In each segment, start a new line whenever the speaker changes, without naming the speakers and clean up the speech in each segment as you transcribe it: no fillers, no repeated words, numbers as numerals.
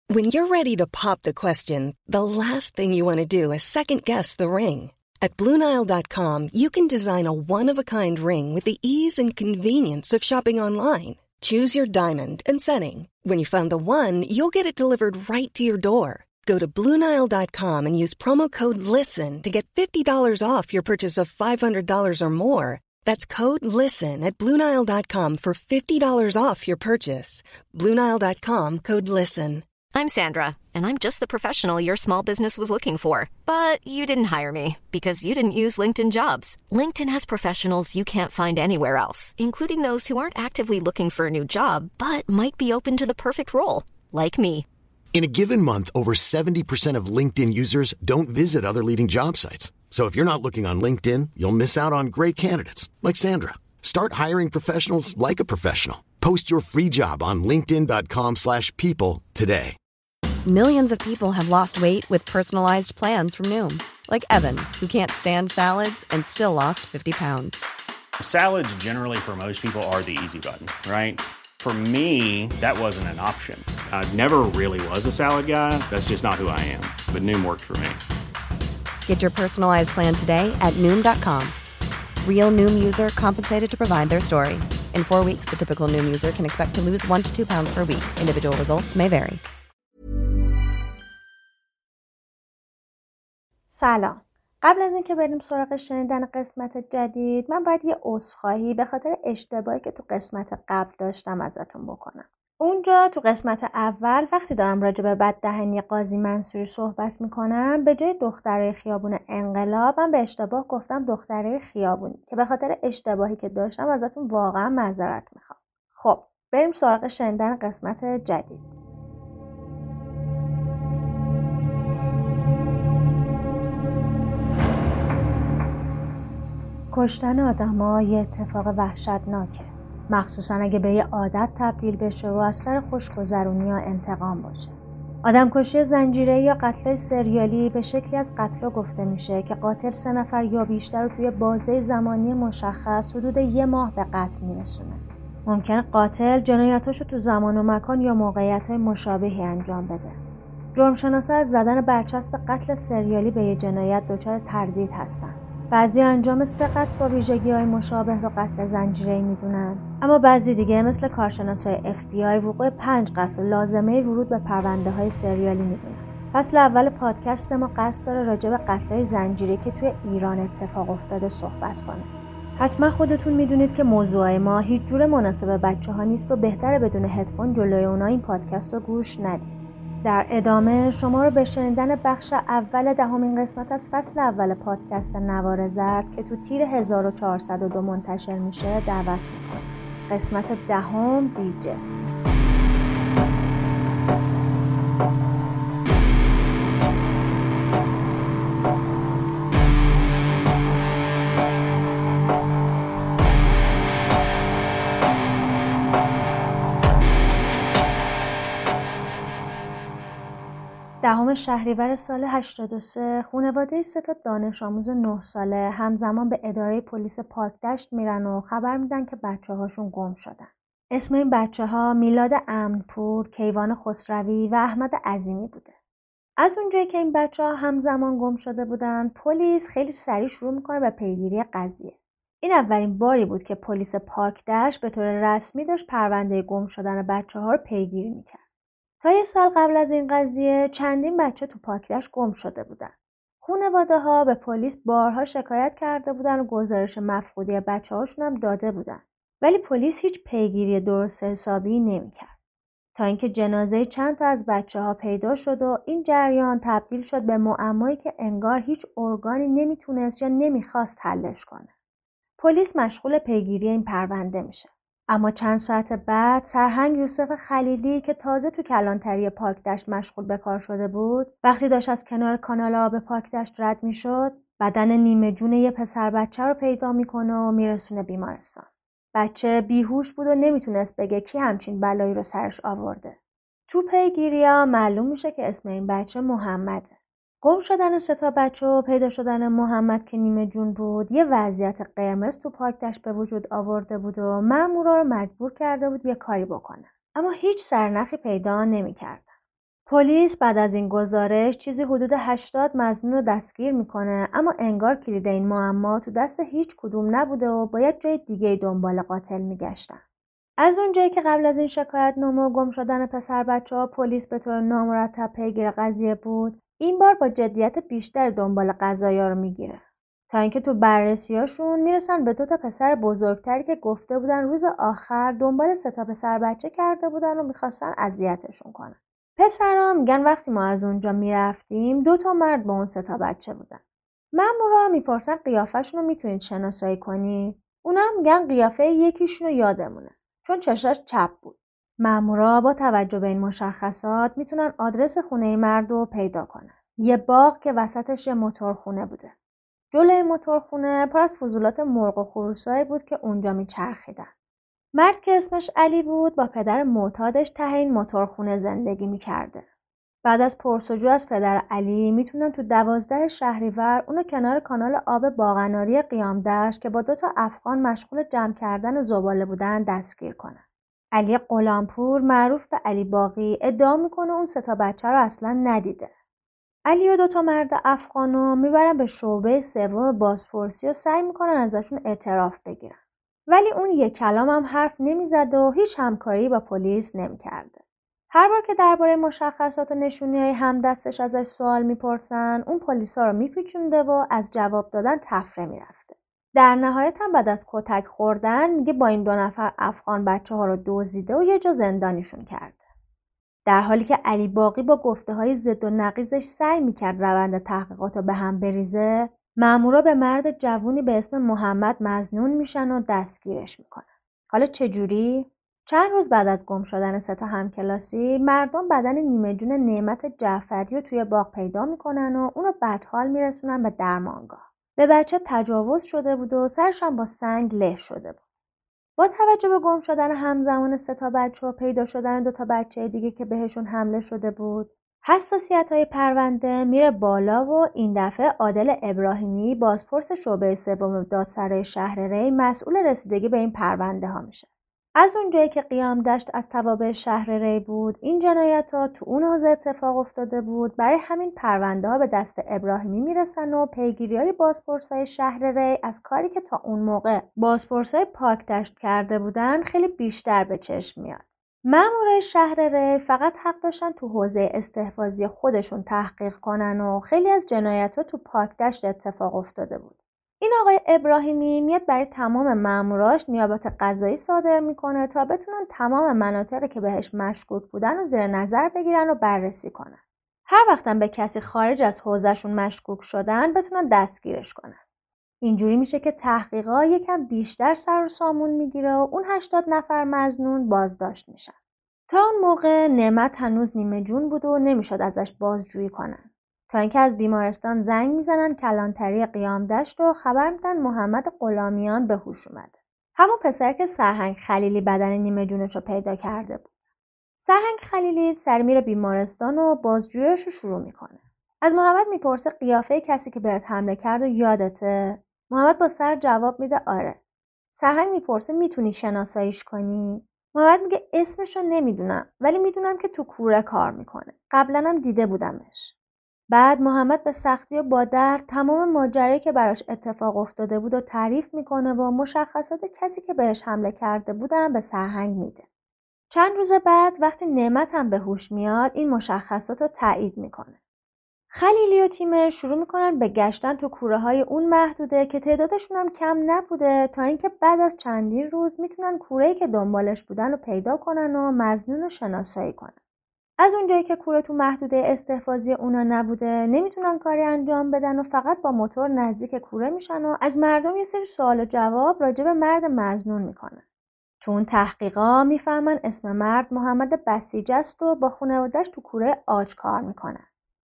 When you're ready to pop the question, the last thing you want to do is second-guess the ring. At BlueNile.com, you can design a one-of-a-kind ring with the ease and convenience of shopping online. Choose your diamond and setting. When you find the one, you'll get it delivered right to your door. Go to BlueNile.com and use promo code LISTEN to get $50 off your purchase of $500 or more. That's code LISTEN at BlueNile.com for $50 off your purchase. BlueNile.com, code LISTEN.
I'm Sandra, and I'm just the professional your small business was looking for. But you didn't hire me because you didn't use LinkedIn Jobs. LinkedIn has professionals you can't find anywhere else, including those who aren't actively looking for a new job, but might be open to the perfect role, like me.
In a given month, over 70% of LinkedIn users don't visit other leading job sites. So if you're not looking on LinkedIn, you'll miss out on great candidates like Sandra. Start hiring professionals like a professional. Post your free job on linkedin.com/people today.
Millions of people have lost weight with personalized plans from Noom. Like Evan, who can't stand salads and still lost 50 pounds.
Salads generally for most people are the easy button, right? For me, that wasn't an option. I never really was a salad guy. That's just not who I am. But Noom worked for me.
Get your personalized plan today at Noom.com. Real Noom user compensated to provide their story. In 4 weeks, the typical Noom user can expect to lose 1 to 2 pounds per week. Individual results may vary.
سلام. قبل از اینکه بریم سراغ شنیدن قسمت جدید، من باید یه عذرخواهی به خاطر اشتباهی که تو قسمت قبل داشتم ازتون بکنم. اونجا تو قسمت اول وقتی دارم راجع به بددهنی قاضی منصوری صحبت میکنم، به جای دختره خیابون انقلاب من به اشتباه گفتم دختره خیابونی که به خاطر اشتباهی که داشتم ازتون واقعا معذرت میخوام. خب بریم سراغ شنیدن قسمت جدید. کشتن آدم‌ها یه اتفاق وحشتناکه، مخصوصا اگه به یه عادت تبدیل بشه و از سر خوشگذرونی یا انتقام باشه. آدمکشی زنجیره‌ای یا قتل سریالی به شکلی از قتل گفته میشه که قاتل 3 نفر یا بیشتر رو توی بازه زمانی مشخص حدود 1 ماه به قتل میرسونه. ممکنه قاتل جنایتاشو تو زمان و مکان یا موقعیت‌های مشابهی انجام بده. جرمشناسا از زدن برچسب قتل سریالی به یه جنایت دچار تردید هستن. بعضی انجام 3 قتل با ویژگی‌های مشابه رو قتل زنجیره‌ای میدونن، اما بعضی دیگه مثل کارشناسای FBI وقوع 5 قتل لازمه ورود به پرونده‌های سریالی میدونن. فصل اول پادکست ما قصد داره راجع به قتل‌های زنجیره‌ای که توی ایران اتفاق افتاده صحبت کنه. حتما خودتون میدونید که موضوع ما هیچ جور مناسب بچه‌ها نیست و بهتره بدون هدفون جلوی اونا این پادکست رو گوش ندید. در ادامه شما رو به شنیدن بخش اول 10مین قسمت از فصل اول پادکست نوار زرد که تو تیر 1402 منتشر میشه دعوت میکنم. قسمت 10 بیجه. دهم شهریور سال 83 خانواده 3 دانش آموز 9 ساله همزمان به اداره پلیس پاکدشت میرن و خبر میدن که بچه‌هاشون گم شدن. اسم این بچه‌ها میلاد امنپور، کیوان خسروی و احمد عظیمی بوده. از اونجایی که این بچه‌ها همزمان گم شده بودن، پلیس خیلی سریع شروع میکنه به پیگیری قضیه. این اولین باری بود که پلیس پاکدشت به طور رسمی داشت پرونده گم شدن بچه‌ها رو پیگیری میکرد. تا 1 سال قبل از این قضیه چندین بچه تو پاکدشت گم شده بودن. خانواده‌ها به پلیس بارها شکایت کرده بودن و گزارش مفقودی بچه‌هاشون هم داده بودن. ولی پلیس هیچ پیگیری درست حسابی نمی‌کرد. تا اینکه جنازه چند تا از بچه‌ها پیدا شد و این جریان تبدیل شد به معمایی که انگار هیچ ارگانی نمیتونست یا نمیخواست حلش کنه. پلیس مشغول پیگیری این پرونده میشه. اما چند ساعت بعد سرهنگ یوسف خلیلی که تازه تو کلانتری پاکدشت مشغول به کار شده بود، وقتی داشت از کنار کانال آب پاکدشت رد میشد، بدن نیمه جون یه پسر بچه رو پیدا میکنه و میرسونه بیمارستان. بچه بیهوش بود و نمیتونست بگه کی همچین بلایی رو سرش آورده. تو پیگیری‌ها معلوم میشه که اسم این بچه محمده. گم شدن 3 بچه و پیدا شدن محمد که نیمه جون بود یه وضعیت قرمز تو پاکدشت به وجود آورده بود و مامورا رو مجبور کرده بود یه کاری بکنه. اما هیچ سرنخی پیدا نمی‌کردن. پلیس بعد از این گزارش چیزی حدود 80 مظنون رو دستگیر میکنه، اما انگار کلید این معما تو دست هیچ کدوم نبوده و باید جای دیگه دنبال قاتل میگشتن. از اونجایی که قبل از این شکایتنامه و گم شدن پسر بچه‌ها پلیس به طور نامرتب پیگیر قضیه بود، این بار با جدیت بیشتر دنبال قضایا رو میگیره. تا اینکه تو بررسیاشون میرسن به 2 پسر بزرگتری که گفته بودن روز آخر دنبال 3 پسر بچه کرده بودن و میخواستن اذیتشون کنن. پسرا میگن وقتی ما از اونجا میرفتیم 2 مرد با اون 3 بچه بودن. مامورا میپرسن قیافه‌شون رو میتونید شناسایی کنید؟ اونا میگن قیافه یکیشون رو یادمونه، چون چشاش چپ بود. مامورا با توجه به این مشخصات میتونن آدرس خونه مرد رو پیدا کنن. یه باغ که وسطش یه موتورخونه بوده. جلوی موتورخونه پر از فضولات مرغ و خروسایی بود که اونجا میچرخیدن. مرد که اسمش علی بود با پدر معتادش ته این موتورخونه زندگی میکرده. بعد از پرسجو از پدر علی میتونن تو 12 شهریور اونو کنار کانال آب باغناری قیامدشت که با 2 افغان مشغول جمع کردن زباله بودن دستگیر کنن. علی غلامپور معروف به علی باقی ادعا میکنه اون 3 بچه رو اصلا ندیده. علی و 2 مرد افغانو میبرن به شعبه 3 بازپرسی و سعی میکنن ازشون اعتراف بگیرن. ولی اون یک کلام هم حرف نمیزد و هیچ همکاری با پلیس نمیکرده. هر بار که درباره مشخصات و نشونی‌های همدستش ازش سوال میپرسن، اون پلیسا رو میپیچونده و از جواب دادن تفره میرفته. در نهایت هم بعد از کتک خوردن میگه با این 2 افغان بچه‌ها رو دزدیده و یه جا زندانیشون کرده. در حالی که علی باقی با گفته‌های ضد و نقیضش سعی میکرد روند تحقیقات رو به هم بریزه، مامورا به مرد جوونی به اسم محمد مظنون میشن و دستگیرش میکنن. حالا چجوری؟ چند روز بعد از گم شدن 3 همکلاسی، مردم بدن نیمه جون نعمت جعفری رو توی باغ پیدا میکنن و اونو بدحال میرسونن به درمانگاه. به بچه تجاوز شده بود و سرش هم با سنگ له شده بود. با توجه به گم شدن همزمان 3 بچه و پیدا شدن 2 بچه دیگه که بهشون حمله شده بود، حساسیت‌های پرونده میره بالا و این دفعه عادل ابراهیمی بازپرس شعبه 3 دادسرای شهر ری مسئول رسیدگی به این پرونده ها میشه. از اونجایی که قیامدشت از توابع شهر ری بود، این جنایت‌ها تو اون حوزه اتفاق افتاده بود. برای همین پرونده ها به دست ابراهیمی میرسن و پیگیری‌های بازپرسای شهر ری از کاری که تا اون موقع بازپرسای پاکدشت کرده بودن خیلی بیشتر به چشم میاد. مامورای شهر ری فقط حق داشتن تو حوزه استحفاظی خودشون تحقیق کنن و خیلی از جنایت‌ها تو پاکدشت اتفاق افتاده بود. این آقای ابراهیمی میاد برای تمام ماموراش نیابت قضایی صادر میکنه تا بتونن تمام مناطقی که بهش مشکوک بودن و زیر نظر بگیرن و بررسی کنن. هر وقتم به کسی خارج از حوزهشون مشکوک شدن بتونن دستگیرش کنن. اینجوری میشه که تحقیقات یکم بیشتر سر و سامون میگیره و اون 80 نفر مظنون بازداشت میشن. تا اون موقع نعمت هنوز نیمه جون بود و نمیشد ازش بازجویی کنن. تا اینکه از بیمارستان زنگ میزنن کلانتری قیامدشت و خبر میدن محمد غلامیان به هوش اومده. همون پسر که سرهنگ خلیلی بدن نیمه جونش رو پیدا کرده بود. سرهنگ خلیلی سری میره بیمارستان و بازجوییش رو شروع میکنه. از محمد میپرسه قیافه کسی که بهت حمله کرد و یادته؟ محمد با سر جواب میده آره. سرهنگ میپرسه میتونی شناساییش کنی؟ محمد میگه اسمشو نمیدونم ولی میدونم که تو کوره کار میکنه. قبلا هم دیده بودمش. بعد محمد به سختی و با درد تمام ماجرایی که براش اتفاق افتاده بود و تعریف میکنه و مشخصات کسی که بهش حمله کرده بودن به سرهنگ میده. چند روز بعد وقتی نعمت هم به هوش میاد این مشخصات رو تایید میکنه. خلیلی و تیمش شروع میکنن به گشتن تو کوره های اون محدوده که تعدادشون هم کم نبوده تا اینکه بعد از چندین روز میتونن کوره‌ای که دنبالش بودن رو پیدا کنن و مظنون رو شناسایی کنن. از اونجایی که کوره تو محدوده استحفاظی اونا نبوده نمیتونن کاری انجام بدن و فقط با موتور نزدیک کوره میشن و از مردم یه سری سوال و جواب راجع به مرد مظنون میکنن. تو اون تحقیقا میفهمن اسم مرد محمد بسیج است و با خانواده‌اش تو کوره آج کار میکنن.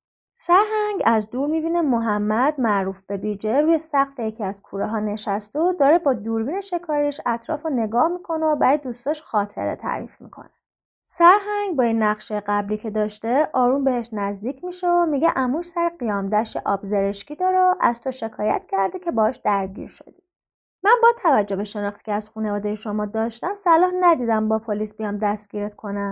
سرهنگ از دور میبینه محمد معروف به بیجه روی سقف یکی از کوره ها نشسته و داره با دوربین شکاریش اطراف رو نگاه میکنه و برای دوستاش خاطره تعریف میکنه. سرهنگ با این نقشه قبلی که داشته آروم بهش نزدیک میشه و میگه عموش سر قیامدشت آب زرشکی داره و از تو شکایت کرده که باش درگیر شدی. من با توجه به شناختی که از خانواده شما داشتم صلاح ندیدم با پلیس بیام دستگیرت کنم.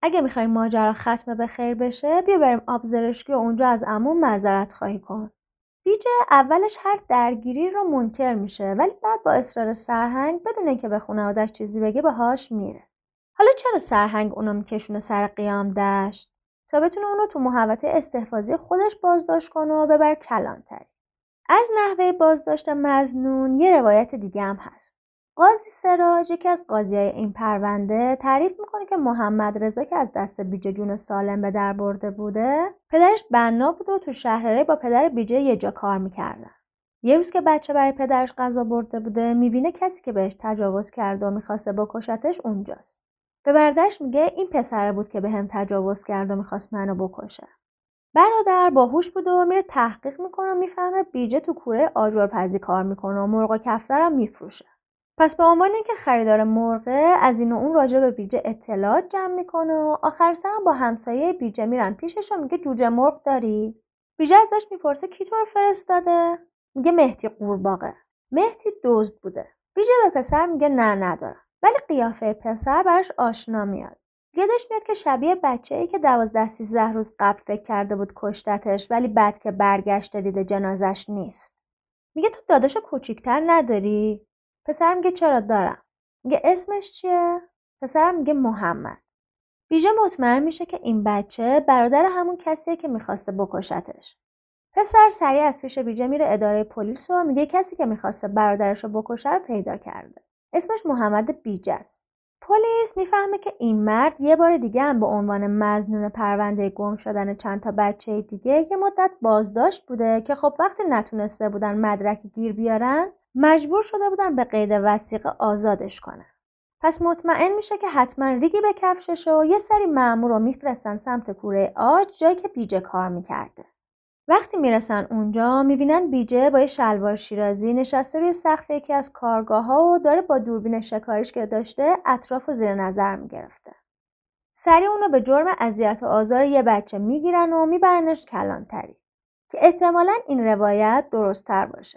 اگه میخوای ماجرا ختم به خیر بشه بیا بریم آبزرشکی و اونجا از عموم معذرت خواهی کن. بیجه اولش هر درگیری رو منکر میشه ولی بعد با اصرار سرهنگ بدون اینکه به خانواده‌اش چیزی بگه باهاش میره. حالا چرا سرهنگ اونو میکشونه سر قیام دشت؟ تا بتونه اونو تو محوطه استحفاظی خودش بازداشت کنه و ببر کلانتری. از نحوه بازداشت مظنون یه روایت دیگه هم هست. قاضی سراج یکی از قاضیای این پرونده تعریف میکنه که محمد رضا که از دست بیجه جون سالم به در برده بوده، پدرش بنا بوده و تو شهرره با پدر بیجه یه جا کار میکردن. یه روز که بچه برای پدرش غذا برده بوده، میبینه کسی که بهش تجاوز کرده و میخواسته بکشتش اونجاست. به برادرش میگه این پسره بود که بهم تجاوز کرد و میخواست منو بکشه. برادر باهوش بود و میره تحقیق میکنه و میفهمه بیجه تو کوره آجرپزی کار میکنه و مرغ و کفترم میفروشه. پس به عنوان اینکه خریدار مرغه از این و اون راجع به بیجه اطلاعات جمع میکنه و آخر سرم با همسایه بیجه میرن پیشش و میگه جوجه مرغ داری؟ بیجه ازش میپرسه کی تو رو فرستاده؟ میگه مهدی قورباغه. مهدی دزد بوده. بیجه به پسر میگه نه ندارم. ولی قیافه پسر براش آشنا میاد. یادش میاد که شبیه بچه‌ای که 12-13 روز قبل فکر کرده بود کشتتش ولی بعد که برگشته دیده جنازش نیست. میگه تو داداش کوچیک‌تر نداری؟ پسر میگه چرا دارم. میگه اسمش چیه؟ پسر میگه محمد. بیجه مطمئن میشه که این بچه برادر همون کسیه که میخواسته بکشتش. پسر سریع از پیش بیجه میره اداره پلیس و میگه کسی که میخواسته برادرشو بکشه رو پیدا کرده. اسمش محمد بیجه است. پلیس میفهمه که این مرد یه بار دیگه هم به عنوان مظنون پرونده گم شدن چند تا بچه دیگه یه مدت بازداشت بوده که خب وقتی نتونسته بودن مدرک گیر بیارن مجبور شده بودن به قید وثیقه آزادش کنن. پس مطمئن میشه که حتما ریگی به کفشش و یه سری مأمور رو میفرستن سمت کوره آج جایی که بیجه کار میکرده. وقتی میرسن اونجا میبینن بیجه با یه شلوار شیرازی نشسته روی سقف یکی از کارگاه‌ها و داره با دوربین شکاریش که داشته اطرافو زیر نظر میگرفته. سریع اونو به جرم اذیت و آزار یه بچه میگیرن و میبرنش کلانتری که احتمالاً این روایت درست‌تر باشه.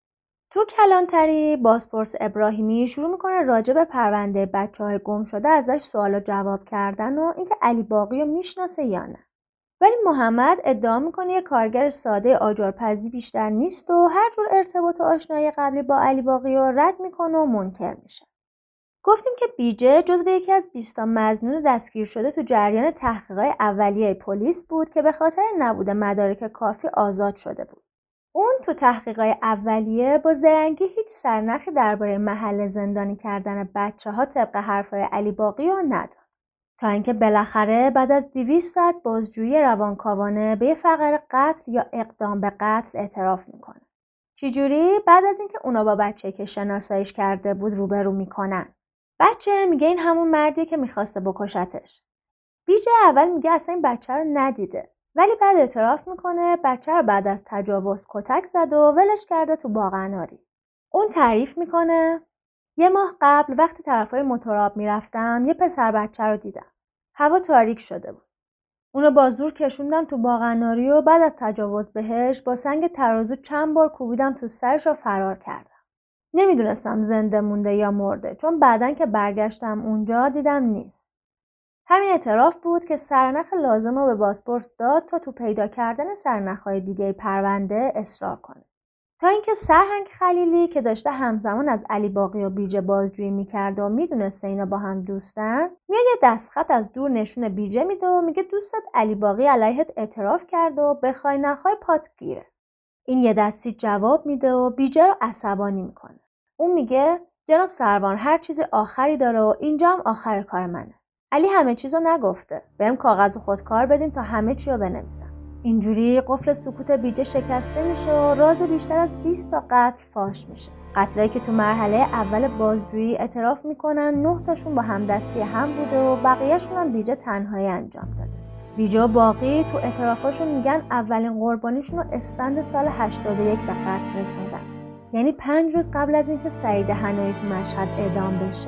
تو کلانتری بازپرس ابراهیمی شروع میکنه راجع به پرونده بچه‌های گم شده ازش سوال و جواب کردن و اینکه علی باقی رو میشناسه یا نه. ولی محمد ادعا میکنه یه کارگر ساده آجرپزی بیشتر نیست و هر جور ارتباط و آشنایی قبلی با علی باقی رو رد میکنه و منکر میشه. گفتیم که بیجه جزو یکی از 20 تا مظنون دستگیر شده تو جریان تحقیقات اولیه پلیس بود که به خاطر نبود مدارک کافی آزاد شده بود. اون تو تحقیقات اولیه با زرنگی هیچ سرنخی درباره محل زندانی کردن بچه‌ها طبق حرفای علی باقی رو نداد. تا اینکه بالاخره بعد از 200 ساعت بازجویی روانکاوانه به یه فقر قتل یا اقدام به قتل اعتراف میکنه. چجوری؟ بعد از اینکه اونا با بچه‌ای که شناساییش کرده بود روبرو میکنن. بچه میگه این همون مردیه که میخواسته بکشتش. بیجه اول میگه اصلا این بچه رو ندیده. ولی بعد اعتراف میکنه بچه رو بعد از تجاوز کتک زد و ولش کرده تو باغ اناری. اون تعریف میکنه یه ماه قبل وقتی طرفای موتورآب میرفتم یه پسر بچه رو دیدم. هوا تاریک شده بود. اونو با زور کشوندم تو باغ اناری و بعد از تجاوز بهش با سنگ ترازو چند بار کوبیدم تو سرش و فرار کردم. نمیدونستم زنده مونده یا مرده چون بعدن که برگشتم اونجا دیدم نیست. همین اعتراف بود که سرنخ لازم رو به بازپرس داد تا تو پیدا کردن سرنخ‌های دیگه پرونده اصرار کنه. تا اینکه سرهنگ خلیلی که داشته همزمان از علی باقی و بیجه بازجویی میکرد و میدونسته اینا با هم دوستن، میاد یه دستخط از دور نشون بیجه میده و میگه دوستت علی باقی علیهت اعتراف کرد و بخوای نخوای پات گیره. این یه دستی جواب میده و بیجه رو عصبانی میکنه. اون میگه جناب سروان هر چیز آخری داره و اینجا هم آخر کار منه. علی همه چیزو نگفته. بهم کاغذ و خودکار بدین تا همه چی رو بنویسم. اینجوری قفل سکوت بیجه شکسته میشه و راز بیشتر از 20 تا قتل فاش میشه. قتلایی که تو مرحله اول بازجویی اعتراف میکنن 9 تاشون با همدستی هم بوده و بقیه‌شون هم بیجه تنهایی انجام داده. بیجه و باقی تو اعترافاشون میگن اولین قربانیشون رو اسفند سال 81 به قتل رسوندن. یعنی 5 روز قبل از اینکه سعید حنایی تو مشهد اعدام بشه.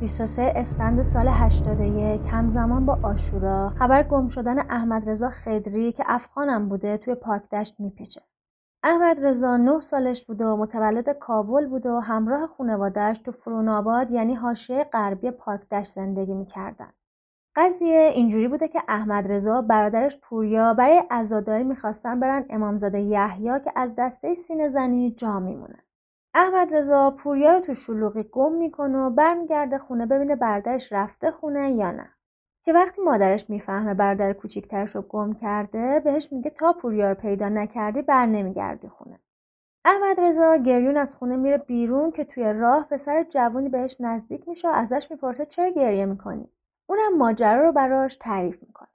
23 اسفند سال 81 همزمان با عاشورا خبر گم شدن احمد رضا خضری که افغانم بوده توی پاکدشت میپیچه. احمد رضا 9 سالش بوده و متولد کابل بوده و همراه خانواده‌اش تو فروناباد یعنی حاشیه غربی پاکدشت زندگی میکردن. قضیه اینجوری بوده که احمد رضا برادرش پوریا برای عزاداری میخواستن برن امامزاده یحیی که از دسته سینه‌زنی جا میمونه. احمد رضا پوریا رو تو شلوغی گم میکنه و برمیگرده خونه ببینه برادرش رفته خونه یا نه. که وقتی مادرش میفهمه برادر کوچیکترش رو گم کرده بهش میگه تا پوریا رو پیدا نکردی بر نمیگردی خونه. احمد رضا گریون از خونه میره بیرون که توی راه پسر جوونی بهش نزدیک میشه و ازش میپرسه چرا گریه میکنی؟ اونم ماجرا رو براش تعریف میکنه.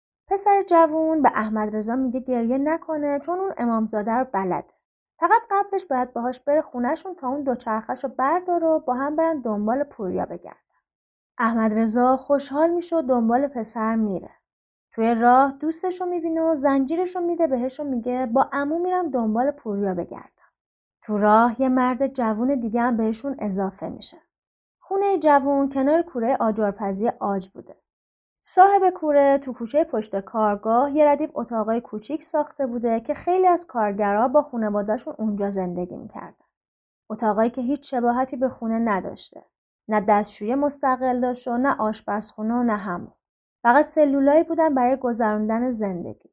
پسر جوون به احمد رضا میگه گریه نکنه چون اون امامزاده رو بلده. فقط قبلش باید باهاش بره خونهشون تا اون دوچرخه‌شو برداره و با هم برن دنبال پوریا بگردن. احمد رضا خوشحال میشه و دنبال پسر میره. توی راه دوستشو میبینه و زنجیرشو میده بهش و میگه با عمو میرم دنبال پوریا بگردم. تو راه یه مرد جوون دیگه هم بهشون اضافه میشه. خونه جوون کنار کوره آجرپزی آج بوده. صاحب کوره تو کوچه پشت کارگاه یه ردیف اتاقای کوچیک ساخته بوده که خیلی از کارگرها با خانواده‌شون اونجا زندگی میکردن. اتاقایی که هیچ شباهتی به خونه نداشته. نه دستشویی مستقل داشت و نه آشپزخونه و نه حموم. فقط سلولایی بودن برای گذروندن زندگی.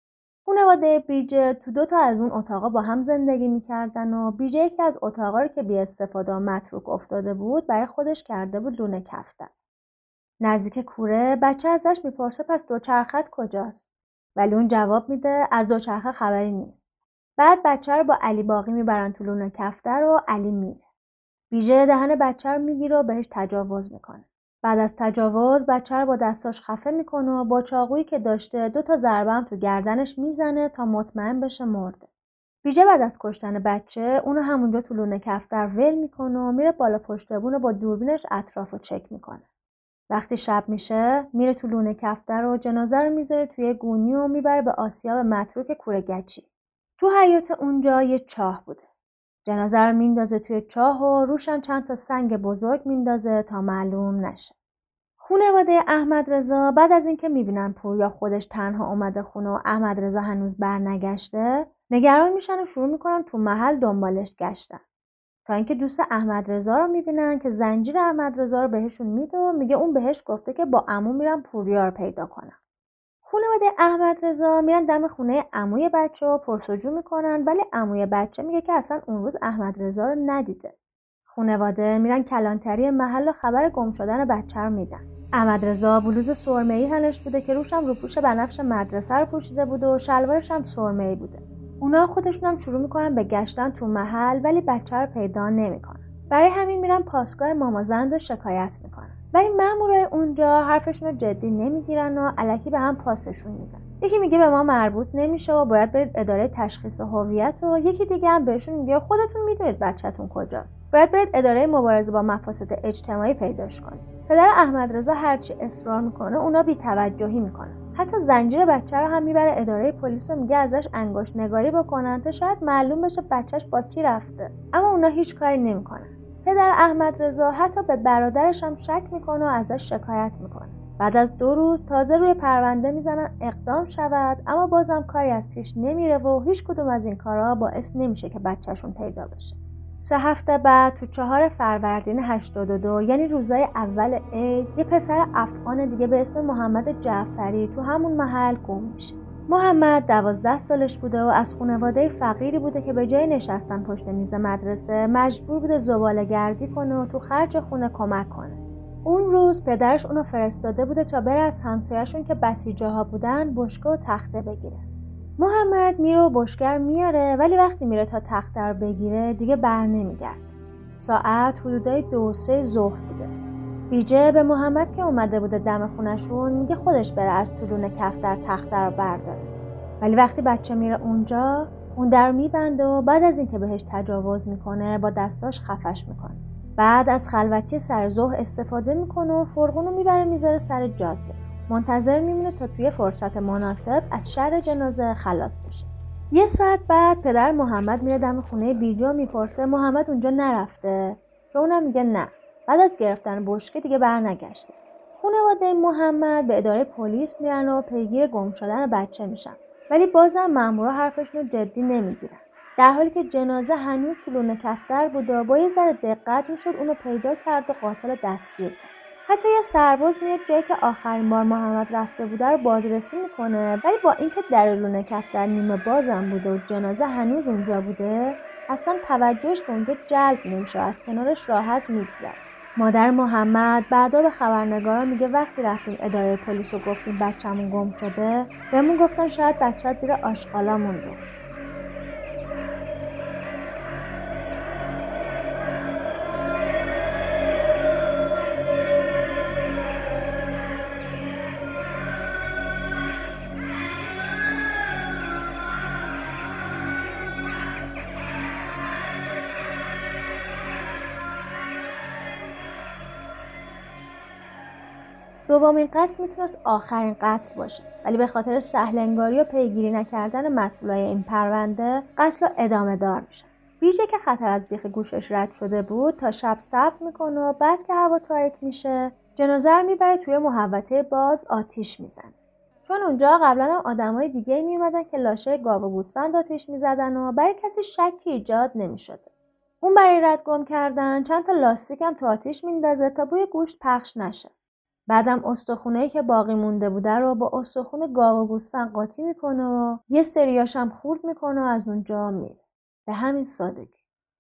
خانواده بیجه تو 2 تا از اون اتاقا با هم زندگی میکردن و بیجه یکی از اتاقا رو که بی استفاده و متروک افتاده بود برای خودش کرده بود لونه کفتر. نزدیک کوره بچه ازش میپرسه پس دوچرخت کجاست؟ ولی اون جواب میده از دوچرخه خبری نیست. بعد بچه رو با علی باقی میبرن تو لونه کفتر و علی میره. بیجه دهن بچه رو میگیره و بهش تجاوز میکنه. بعد از تجاوز بچه رو با دستاش خفه میکنه و با چاقویی که داشته 2 تا ضربه هم تو گردنش میزنه تا مطمئن بشه مرده. بیجه بعد از کشتن بچه اونو همونجا تو لونه کفتر ول میکنه و میره بالا پشت بون و با دوربینش اطرافو چک میکنه. وقتی شب میشه میره تو لونه کفتر و جنازه رو میذاره توی گونی و میبره به آسیاب متروک کوره گچی. تو حیاط اونجا یه چاه بوده. جنازه رو میندازه توی چاه و روشم چند تا سنگ بزرگ میندازه تا معلوم نشه. خانواده احمد رضا بعد از اینکه میبینن پوریا خودش تنها اومده خونه و احمد رضا هنوز برنگشته نگران میشن و شروع میکنن تو محل دنبالش گشتن. تا اینکه دوست احمد رضا رو میبینن که زنجیر احمد رضا رو بهشون میده و میگه اون بهش گفته که با عمو میرن پوریا رو پیدا کنن. خانواده احمد رضا میرن دم خونه عموی بچه و پرسجو میکنن ولی عموی بچه میگه که اصلا اون روز احمد رضا رو ندیده. خانواده میرن کلانتری محل و خبر گم شدن بچه رو میدن. احمد رضا بلوز سرمه‌ای تنش بوده که روشم روپوش بنفش مدرسه رو پوشیده بوده و شلوارش هم سرمه‌ای بوده. اونا خودشون هم شروع میکنن به گشتن تو محل ولی بچه رو پیدا نمیکنن. برای همین میرن پاسگاه مامازند و شکایت میکنن. ولی مامورای اونجا حرفشون رو جدی نمیگیرن و الکی به هم پاسشون میدن. یکی میگه به ما مربوط نمیشه و باید برید اداره تشخیص هویت و یکی دیگه هم بهشون میگه خودتون میدونید بچه‌تون کجاست. باید برید اداره مبارزه با مفاسد اجتماعی پیداش کنید. پدر احمد رضا هرچی اصرار میکنه اونا بی‌توجهی میکنن. حتی زنجیر بچه رو هم میبره اداره پلیس و میگه ازش انگشت نگاری بکنن تا شاید معلوم بشه بچهش با کی رفته. اما اونا هیچ کاری نمیکنن. پدر احمد رضا حتی به برادرش هم شک میکنه و ازش شکایت میکنه. بعد از 2 روز تازه روی پرونده میزنن اقدام شود اما بازم کاری از پیش نمیره و هیچ کدوم از این کارها باعث نمیشه که بچهشون پیدا بشه. 3 هفته بعد تو 4 فروردین 82 یعنی روزای اول عید یه پسر افغان دیگه به اسم محمد جعفری تو همون محل گم میشه. محمد 12 سالش بوده و از خانواده فقیری بوده که به جای نشستن پشت میز مدرسه مجبور بوده زباله‌گردی کنه و تو خرج خونه کمک کنه. اون روز پدرش اونو فرستاده بوده تا بره از همسایه‌شون که بسیجه ها بودن بشکه و تخته بگیره. محمد میره و بشکه میاره ولی وقتی میره تا تخته رو بگیره دیگه بر نمیگرد. ساعت حدودای 2-3 ظهر بوده. بیجه به محمد که اومده بوده دم خونشون میگه خودش بره از طولون کفتر تخته رو برداره. ولی وقتی بچه میره اونجا اون در میبنده و بعد از اینکه بهش تجاوز میکنه با دستاش خفش میکنه. بعد از خلوتی سر ظهر استفاده میکنه و فرغون رو میبره میذاره سر جاده. منتظر میمونه تا توی فرصت مناسب از شر جنازه خلاص بشه. 1 ساعت بعد پدر محمد میره دم خونه بیجه و میپرسه محمد اونجا نرفته؟ که اونم میگه نه. بعد از گرفتن بشکه دیگه برنگشته. خانواده محمد به اداره پلیس میرن و پیگیر گم شدن بچه میشن. ولی بازم مامورا حرفشون رو جدی نمیگیرن. در حالی که جنازه هنوز تو لونه کفتر بود و با یه ذره دقت میشد اونو پیدا کرد و قاتل دستگیر کرد. حتی یه سرباز میاد جایی که آخرین بار محمد رفته بوده رو بازرسی میکنه، ولی با اینکه در لونه کفتر نیمه بازم بوده و جنازه هنوز اونجا بوده، اصلا توجهش به اونجا جلب نمیشه، از کنارش راحت میگذره. مادر محمد بعدا به خبرنگارا میگه وقتی رفتیم اداره پلیس و گفتیم بچه‌مون گم شده، بهمون گفتن شاید بچه‌ت زیر آشغالا مونده. دومین قتل میتونست آخرین قتل باشه، ولی به خاطر سهل‌انگاری و پیگیری نکردن مسئولای این پرونده قتل ادامه دار میشه. بیژه که خطر از بیخ گوشش رد شده بود تا شب صبر میکنه و بعد که هوا تاریک میشه جنازه رو میبره توی محوطه باز آتیش میزنه. چون اونجا قبلا هم آدمای دیگه میومدن که لاشه گاو و گوسفند آتیش میزدن و برای کسی شکی ایجاد نمیشده. اون برای رد گم کردن چند تا لاستیک هم تو آتیش میندازه تا بوی گوشت پخش نشه. بعدم استخونه‌ای که باقی مونده بوده رو با استخون گاو و گوسفند قاطی میکنه و یه سریاش هم خورد میکنه و از اونجا میره. به همین سادگی.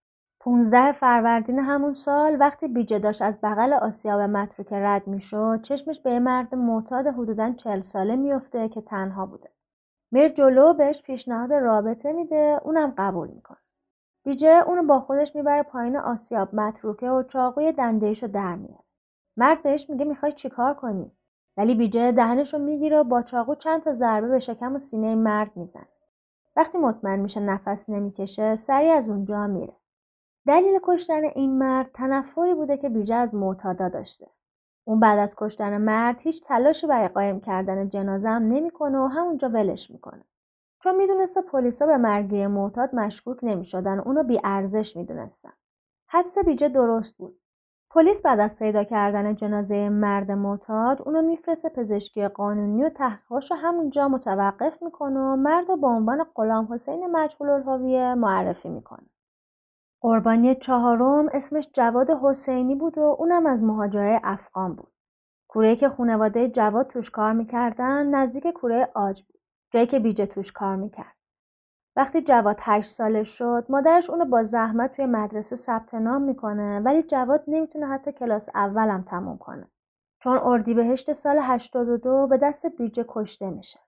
15 فروردین همون سال وقتی بیژه داشت از بغل آسیاب متروکه رد میشد، چشمش به یه مرد معتاد حدوداً 40 ساله میفته که تنها بوده. میره جلو بهش پیشنهاد رابطه میده، اونم قبول میکنه. بیژه اونو با خودش میبره پایین آسیاب متروکه و چاقوی دنده‌ایشو در میاره. مرد بهش میگه میخوای چیکار کنی؟ ولی بیژه دهنشو میگیره و با چاقو چند تا ضربه به شکم و سینه مرد میزنه. وقتی مطمئن میشه نفس نمیکشه، سریع از اونجا میره. دلیل کشتن این مرد تنفری بوده که بیژه از معتادا داشته. اون بعد از کشتن مرد هیچ تلاشی برای قایم کردن جنازه هم نمیکنه و همونجا ولش میکنه. چون میدونسته پلیسا به مرگی معتاد مشکوک نمیشدن، اونو بی ارزش میدونستن. حدس بیژه درست بود. پلیس بعد از پیدا کردن جنازه مرد معتاد اونو میفرسته پزشکی قانونی و تحقیقاشو همونجا متوقف میکنه و مرد رو به عنوان غلام حسین مجهول الهویه معرفی میکنه. قربانی چهارم اسمش جواد حسینی بود و اونم از مهاجرای افغان بود. کوره‌ای که خانواده جواد توش کار میکردن نزدیک کوره آج بود، جایی که بیژه توش کار میکرد. وقتی جواد 8 سالش شد، مادرش اونو با زحمت توی مدرسه ثبت نام میکنه، ولی جواد نمیتونه حتی کلاس اولم تموم کنه. چون اردیبهشت سال 82 به دست بیژه کشته میشه.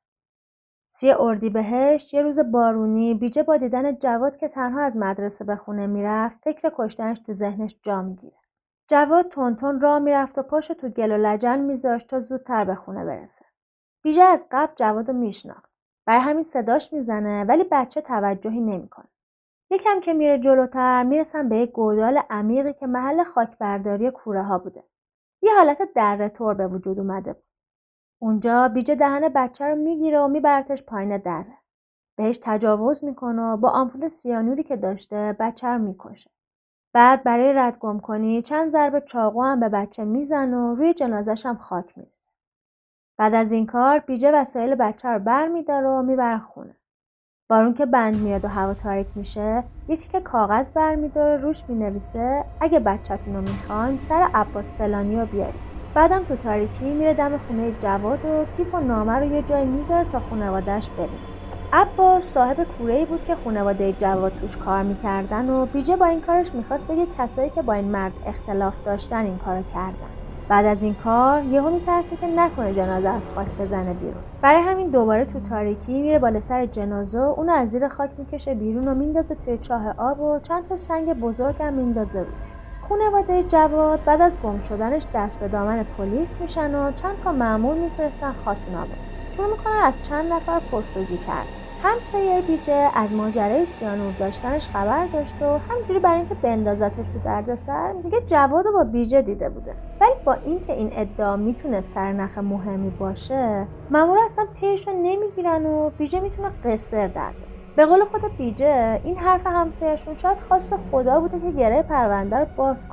30 اردیبهشت یه روز بارونی، بیژه با دیدن جواد که تنها از مدرسه به خونه میرفت، فکر کشتنش تو ذهنش جا میگیره. جواد تونتون راه میرفت و پاشو تو گل و لجن میذاشت تا زودتر به خونه برسه. بیژه از قبل جوادو میشناخت. برای همین صداش میزنه، ولی بچه توجهی نمیکنه. یکم که میره جلوتر میرسن به یک گودال عمیقی که محل خاکبرداری کوره ها بوده. یه حالت دره تور به وجود اومده بود. اونجا بیژه دهن بچه رو میگیره و میبرتش پایین دره. بهش تجاوز میکنه و با آمپول سیانوری که داشته بچه رو میکشه. بعد برای رد گم کنی چند ضربه چاقو هم به بچه میزنه و روی جنازش هم خاک میریزه. بعد از این کار بیژه وسایل بچه رو برمی‌داره و میبره خونه. بارون که بند میاد و هوا تاریک میشه، یه تیکه کاغذ برمی‌داره، روش مینویسه اگه بچه‌تون رو میخواین سر عباس فلانی رو بیارید. بعدم تو تاریکی میره دم خونه جواد و کیف و نامه رو یه جای میذاره تا خانواده‌اش ببینه. عباس صاحب کوره‌ای بود که خانواده جواد توش کار میکردن و بیژه با این کارش میخواست بگه کسایی که با این مرد اختلاف داشتن این کارو کردن. بعد از این کار یهو میترسه که نکنه جنازه از خاک بزنه بیرون. برای همین دوباره تو تاریکی میره بالا سر جنازه، اونو از زیر خاک میکشه بیرون و میندازه توی چاه آب و چند تا سنگ بزرگ هم میندازه روش. خانواده جواد بعد از گم شدنش دست به دامن پلیس میشن و چند تا مأمور میفرستن خاتون‌آباد. شروع میکنن از چند نفر پرسجو کردن. همسایه بیژه از ماجرای سیانور داشتنش خبر داشت و همجوری برای اینکه بندازتش تو دردسر میگه جوادو با بیژه دیده بوده. ولی با اینکه این ادعا میتونه سرنخ مهمی باشه، مامورا اصلا پیشو نمیگیرن و بیژه میتونه قصر درده. به قول خود بیژه این حرف همسایه‌شون شاید خواست خدا بوده که گره پرونده رو باز کنه.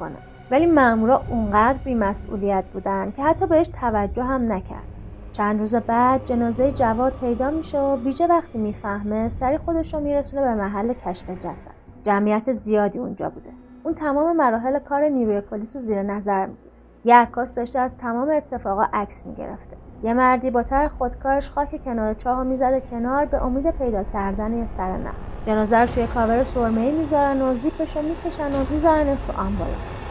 ولی مامورا اونقدر بی‌مسئولیت بودن که حتی بهش توجه هم نکرد. چند روز بعد جنازه جواد پیدا میشه و بیجه وقتی میفهمه سری خودش رو میرسونه به محل کشف جسد. جمعیت زیادی اونجا بوده. اون تمام مراحل کار نیروی پلیس رو زیر نظر میگیره. یه عکاس داشته از تمام اتفاقا عکس میگرفته. یه مردی با ته خودکارش خاک کنار چاهو میزده کنار به امید پیدا کردن یه سرنخ. جنازه رو توی کاور سرمه‌ای میذارن و زیپش رو میکشن و میذارنش تو آمبولانس.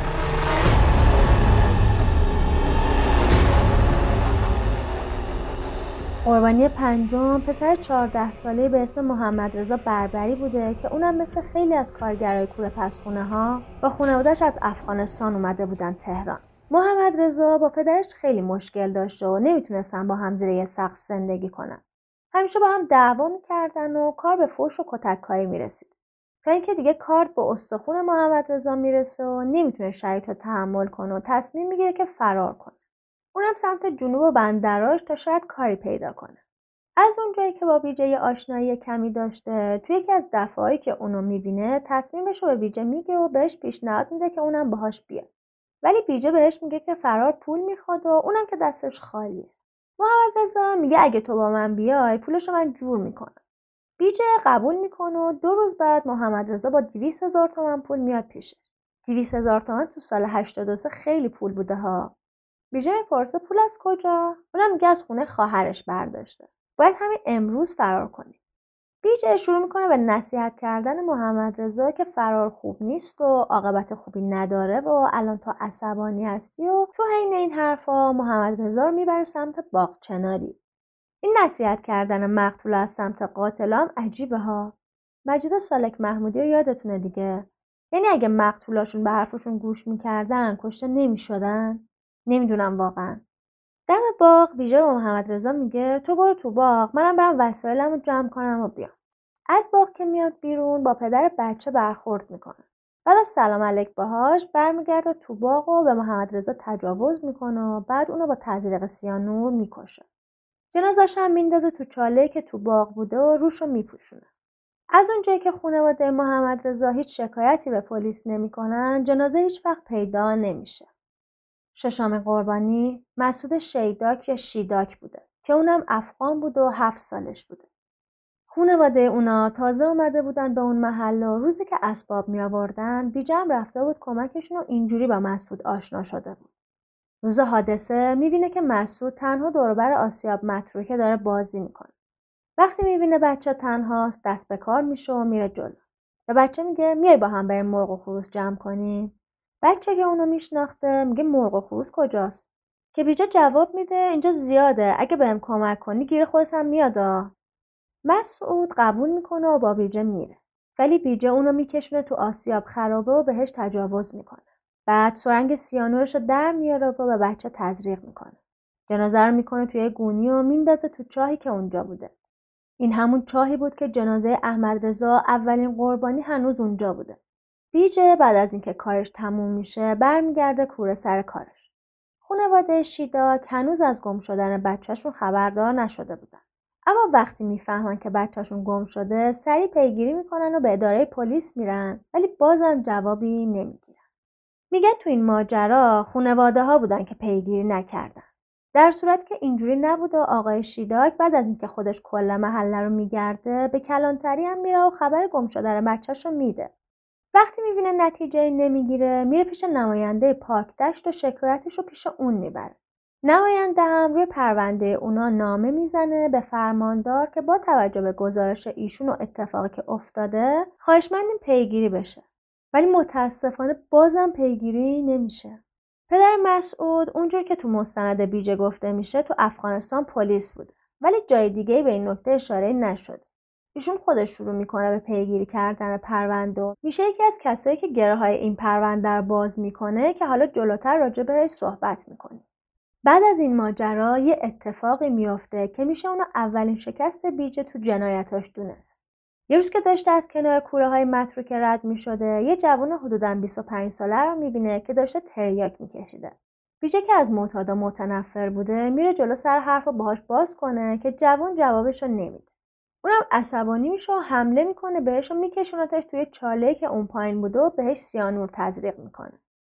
قربانی پنجم پسر 14 ساله‌ای به اسم محمدرضا بربری بوده که اونم مثل خیلی از کارگرای کوره پسخونه ها با خانواده‌اش از افغانستان اومده بودن تهران. محمدرضا با پدرش خیلی مشکل داشت و نمیتونستن با هم زیر یه سقف زندگی کنن. همیشه با هم دعوا میکردن و کار به فحش و کتککاری میرسید. تا اینکه دیگه کارت به استخون محمدرضا میرسه و نمیتونه شرایط رو تحمل کنه و تصمیم میگیره که فرار کنه. اونم سمت جنوب و بندراش تا شاید کاری پیدا کنه. از اونجایی که با بیجه یه آشنایی کمی داشته، توی یکی از دفعهایی که اونو میبینه تصمیمش رو به بیجه میگه و بهش پیشنهاد میده که اونم باهاش بیاد. ولی بیجه بهش میگه که فرار پول میخواد و اونم که دستش خالیه. محمدرضا میگه اگه تو با من بیای پولشو من جور میکنم. بیجه قبول میکنه و 2 روز بعد محمدرضا با 200,000 تومان پول میاد پیشش. 200,000 تومان تو سال 83 خیلی پول بوده ها. بیجه میپرسه پول از کجا؟ اونم میگه از خونه خواهرش برداشته. باید همین امروز فرار کنی. بیجه شروع میکنه به نصیحت کردن محمدرضا که فرار خوب نیست و عاقبت خوبی نداره و الان تو عصبانی هستی و تو حین این حرفا محمدرضا رو میبره سمت باغچناری. این نصیحت کردن مقتول از سمت قاتلام عجیبه ها. مجید سالک محمودی رو یادتونه دیگه. یعنی اگه مقتولاشون به حرفشون گوش میکردن کشته نمیشدن؟ نمیدونم واقعا. دم باغ بیجه با محمدرضا میگه تو برو تو باغ، منم برم وسایلمو جمع کنم و بیام. از باغ که میاد بیرون با پدر بچه برخورد میکنه. بعد از سلام علیک باهاش برمیگرده تو باغ و به محمدرضا تجاوز میکنه و بعد اونو با تزریق سیانور میکشه. جنازه‌ش هم میندازه تو چاله‌ای که تو باغ بوده و روشو میپوشونه. از اونجایی که خانواده محمدرضا هیچ شکایتی به پلیس نمیکنن، جنازه هیچ وقت پیدا نمیشه. ششم قربانی مسعود شیداک یا شیداک بوده که اونم افغان بود و 7 سالش بوده. خانواده اونا تازه اومده بودن به اون محل و روزی که اسباب می آوردن بیجم رفته بود کمکشون و اینجوری با مسعود آشنا شده بود. روز حادثه میبینه که مسعود تنها دور و بر آسیاب متروکه داره بازی میکنه. وقتی میبینه بچه تنهاست دست به کار میشه و میره جلو. به بچه میگه میای با هم بریم مرغ و خروس جمع کنیم. بچه که اونو میشناخته میگه مرغ و خروس کجاست؟ که بیجه جواب میده اینجا زیاده، اگه بهم کمک کنی گیر خودت هم میادا. مسعود قبول میکنه و با بیجه میره. ولی بیجه اونو میکشونه تو آسیاب خرابه و بهش تجاوز میکنه. بعد سرنگ سیانورشو در میاره و به بچه تزریق میکنه. جنازه رو میکنه توی گونی و میندازه تو چاهی که اونجا بوده. این همون چاهی بود که جنازه احمدرضا اولین قربانی هنوز اونجا بوده. بیجه بعد از اینکه کارش تموم میشه برمیگرده کوره سر کارش. خانواده شیداک هنوز از گم شدن بچه‌شون خبردار نشده بودن. اما وقتی میفهمن که بچه‌شون گم شده سریع پیگیری میکنن و به اداره پلیس میرن ولی بازم جوابی نمیگیرن. میگن تو این ماجرا خانواده ها بودن که پیگیری نکردن. در صورت که اینجوری نبود و آقای شیداک بعد از اینکه خودش کل محله رو میگرده به کلانتری هم میره و خبر گم شدن بچه‌شو میده. وقتی میبینه نتیجه نمیگیره میره پیش نماینده پاکدشت و شکایتش رو پیش اون میبره. نماینده هم روی پرونده اونا نامه میزنه به فرماندار که با توجه به گزارش ایشون و اتفاقی که افتاده خواهشمندیم پیگیری بشه. ولی متاسفانه بازم پیگیری نمیشه. پدر مسعود اونجور که تو مستند بیجه گفته میشه تو افغانستان پلیس بوده ولی جای دیگه به این نکته اشاره نشده. ایشون خودش شروع میکنه به پیگیری کردن پرونده. میشه یکی از کسایی که گره‌های این پرونده رو باز میکنه که حالا جلوتر راجع بهش صحبت میکنیم. بعد از این ماجرا یه اتفاقی میفته که میشه اونو اولین شکست بیجه تو جنایتاش دونست. یه روز که داشته از کنار کوره‌های متروکه رد میشده یه جوان حدوداً 25 ساله رو میبینه که داشته تریاک میکشیده. بیجه که از معتادا متنفر بوده میره جلو سر حرفو باهاش باز کنه که جوان جوابشو نمیده. اونم عصبانی میشه و حمله میکنه بهش و میکشونتش توی چاله‌ای که اون پایین بوده و بهش سیانور تزریق میکنه.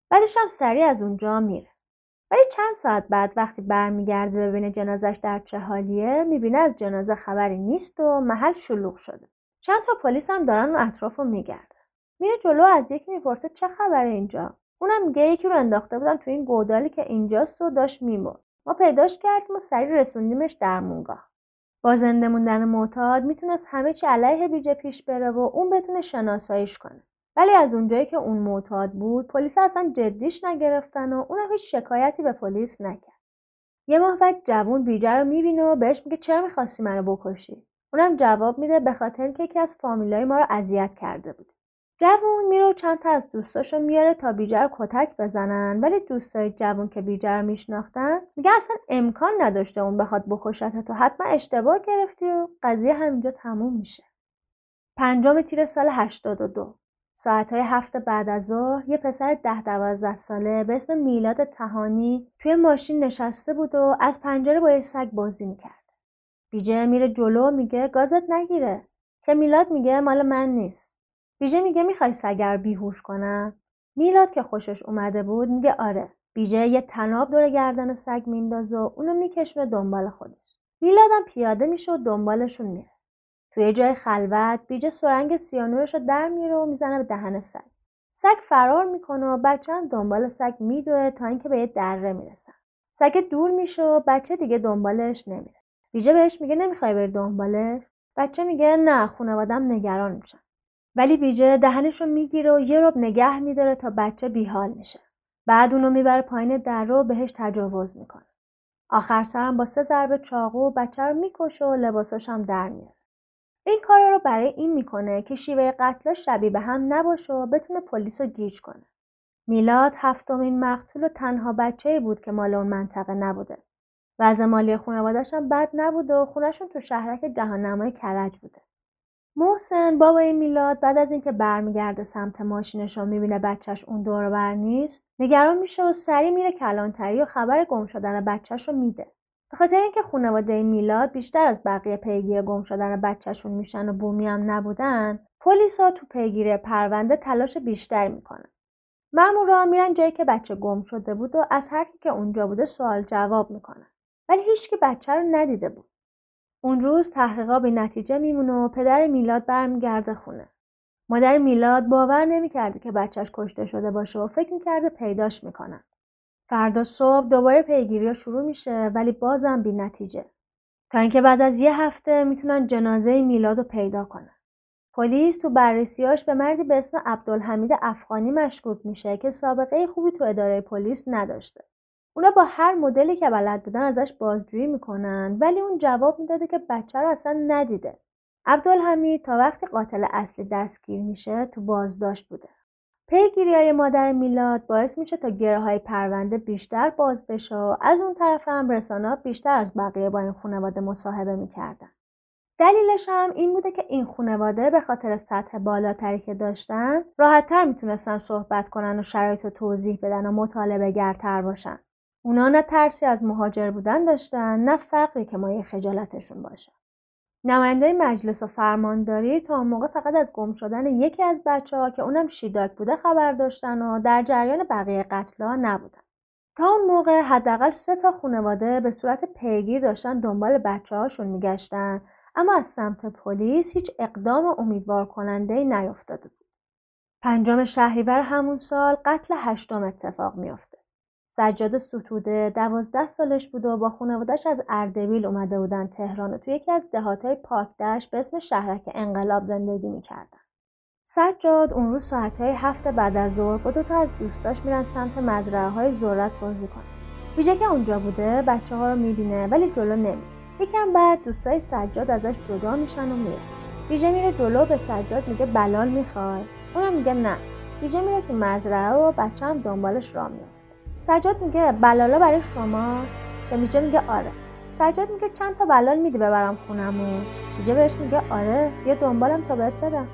بعدش هم سریع از اونجا میره. ولی چند ساعت بعد وقتی برمیگرده ببینه جنازش در چه حالیه، میبینه از جنازه خبری نیست و محل شلوغ شده. چند تا پلیس هم دارن اون اطرافو میگردن. میره جلو از یکی میپرسه چه خبره اینجا؟ اونم میگه یکی رو انداخته بودن تو این گودالی که اینجاست و داشت میمرد. ما پیداش کردیم و سریع رسوندیمش درمونگاه. با زنده موندن معتاد میتونست همه چی علیه بیجه پیش بره و اون بتونه شناساییش کنه. ولی از اونجایی که اون معتاد بود، پلیس اصلا جدیش نگرفتن و اونم هیچ شکایتی به پلیس نکرد. یه ماه بعد جوون بیجه رو میبینه و بهش میگه چرا میخواستی منو بکشی؟ اونم جواب میده به خاطر که یکی از فامیلای ما رو اذیت کرده بود. جوون میره و چند تا از دوستاشو میاره تا بیجه رو کتک بزنن، ولی دوستای جوون که بیجه رو میشناختن میگه اصلا امکان نداشته اون بخواد بکشته، تو حتما اشتباه گرفتی و قضیه همینجا تموم میشه. 5 تیر سال 82 ساعتهای 7 بعد از ظهر یه پسر 10-12 ساله به اسم میلاد طحانی توی ماشین نشسته بود و از پنجره با یه سگ بازی میکرد. بیجه میره جلو میگه گازت نگیره، که میلاد میگه مال من نیست. بیجه میگه میخوای سگ رو بیهوش کنم؟ میلاد که خوشش اومده بود میگه آره. بیجه یه طناب دور گردن سگ میندازه و اونو میکشونه دنبال خودش. میلادم پیاده میشه و دنبالشون میره. توی جای خلوت بیجه سرنگ سیانورش رو در میاره و میزنه به دهن سگ. سگ فرار میکنه و بچه هم دنبال سگ میدوه تا اینکه به یه دره میرسن. سگ دور میشه و بچه دیگه دنبالش نمیره. بیجه بهش میگه نمیخوای بری دنبالش؟ بچه میگه نه، خانواده‌ام نگران میشن. ولی بیجه دهنشو میگیره و یه رب نگه میداره تا بچه بیحال میشه. بعد اونو میبره پایین دره و بهش تجاوز میکنه. آخر سرم با 3 ضربه چاقو بچه رو میکشه و لباساش هم در میاره. این کارا رو برای این میکنه که شیوه قتل شبیه به هم نباشه و بتونه پلیس رو گیج کنه. میلاد 7مین مقتول و تنها بچه‌ای بود که مال اون منطقه نبوده. وضع مالی خانواده‌اش هم بد نبوده و خونه‌شون تو شهرک جهاننمای کرج بوده. محسن بابای میلاد بعد از اینکه برمیگرده سمت ماشینش و میبینه بچهش اون دور و بر نیست، نگران میشه و سریع میره کلانتری و خبر گم شدن بچهش رو میده. به خاطر اینکه خانواده میلاد بیشتر از بقیه پیگیر گم شدن بچهشون میشن و بومی هم نبودن، پلیسا تو پیگیری پرونده تلاش بیشتری میکنن. مامورا میرن جایی که بچه گم شده بود و از هر کی که اونجا بوده سوال جواب میکنن. ولی هیچکی بچه رو ندیده بود. اون روز تحقیقا به نتیجه میمونه و پدر میلاد برمیگرده خونه. مادر میلاد باور نمیکرده که بچهش کشته شده باشه و فکر میکرده پیداش میکنن. فردا صبح دوباره پیگیری‌ها شروع میشه ولی بازم بی نتیجه. تا اینکه بعد از 1 هفته میتونن جنازه میلاد رو پیدا کنن. پلیس تو بررسیاش به مردی به اسم عبدالحمید افغانی مشکوک میشه که سابقه خوبی تو اداره پلیس نداشته. اونا با هر مدلی که بلد بودن ازش بازجویی میکنن ولی اون جواب میداده که بچه رو اصلا ندیده. عبدالحمید تا وقتی قاتل اصلی دستگیر میشه تو بازداشت بوده. پیگیری‌های مادر میلاد باعث میشه تا گره‌های پرونده بیشتر باز بشه و از اون طرف هم رسانه‌ها بیشتر از بقیه با این خانواده مصاحبه میکردن. دلیلش هم این بوده که این خانواده به خاطر سطح بالاتری که داشتن راحت‌تر میتونستن صحبت کنن و شرایط رو توضیح بدن و مطالبه گرتر باشن. اونا نه ترسی از مهاجر بودن داشتن نه فقری که مایه خجالتشون باشه. نماینده مجلس و فرمانداری تا اون موقع فقط از گم شدن یکی از بچه‌ها که اونم شیداک بوده خبر داشتن و در جریان بقیه قتل‌ها نبودن. تا اون موقع حداقل 3 تا خانواده به صورت پیگیر داشتن دنبال بچه‌هاشون میگشتن، اما از سمت پلیس هیچ اقدام امیدوار کننده‌ای نیفتاده بود. 5 شهریور همون سال قتل 8 اتفاق میفته. سجاد ستوده 12 سالش بود و با خانواده‌اش از اردبیل اومده بودن تهران و توی یکی از دهات‌های پاکدشت به اسم شهرک انقلاب زندگی می‌کردن. سجاد اون روز ساعت‌های 7 بعد از ظهر با 2 تا از دوستاش میرن سمت مزرعه‌های ذرت بازی کنن. ویژه که اونجا بوده بچه‌ها رو می‌بینه ولی جلو نمیره. یکم بعد دوستای سجاد ازش جدا میشن و میره. ویژه میره جلو به سجاد میگه بلال میخوای؟ اونم میگه نه. ویژه میره تو مزرعه و بچه هم دنبالش راه میفته. سجاد میگه بلالا برای شماست؟ که ویژه میگه آره. سجاد میگه چند تا بلال میدی ببرم خونمون؟ ویژه بهش میگه آره، بیا دنبالم تا بهت بدم.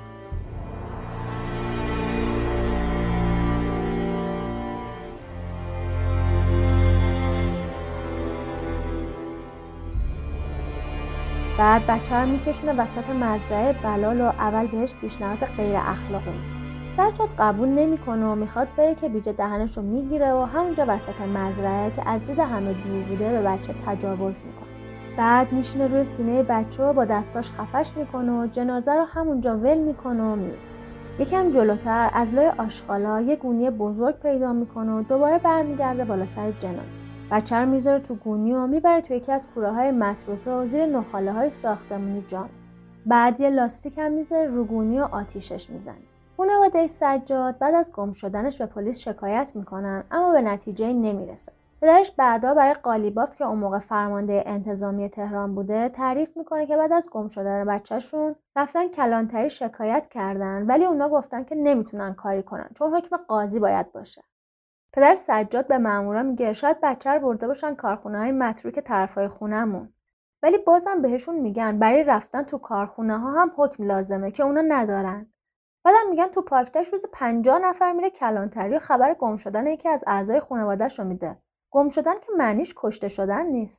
بعد بچه رو میکشونه وسط مزرعه بلال و اول بهش پیشنهاد غیر اخلاقی. سجاد قبول نمیکنه و میخواد بره که بیجه دهنشو میگیره و همونجا وسط مزرعه که از دید همه دور بوده به بچه تجاوز میکنه. بعد میشینه روی سینه بچه و با دستاش خفش میکنه و جنازه رو همونجا ول میکنه و میره. یکم جلوتر از لای آشغالا یه گونی بزرگ پیدا میکنه و دوباره برمیگرده بالا سر جنازه. بچه رو میذاره تو گونی و میبره تو یکی از کوره‌های متروکه و زیر نخاله‌های ساختمونی جا. بعد یه لاستیک هم میذاره رو گونی و آتیشش میزنه. خانواده سجاد بعد از گم شدنش به پلیس شکایت میکنن اما به نتیجه نمیرسه. پدرش بعدا برای قالیباف که اون موقع فرمانده انتظامی تهران بوده تعریف میکنه که بعد از گم شدن بچه‌شون رفتن کلانتری شکایت کردن ولی اونا گفتن که نمیتونن کاری کنن چون حکم قاضی باید باشه. پدر سجاد به مامورا میگه شاید بچه رو برده باشن کارخونه‌های متروک طرفای خونه‌مون. ولی بازم بهشون میگن برای رفتن تو کارخونه‌ها هم حکم لازمه که اونا ندارن. بعدم میگن تو پاکتش روز 50 نفر میره کلانتری و خبر گم شدن یکی از اعضای خانواده‌شو میده. گم شدن که معنیش کشته شدن نیست.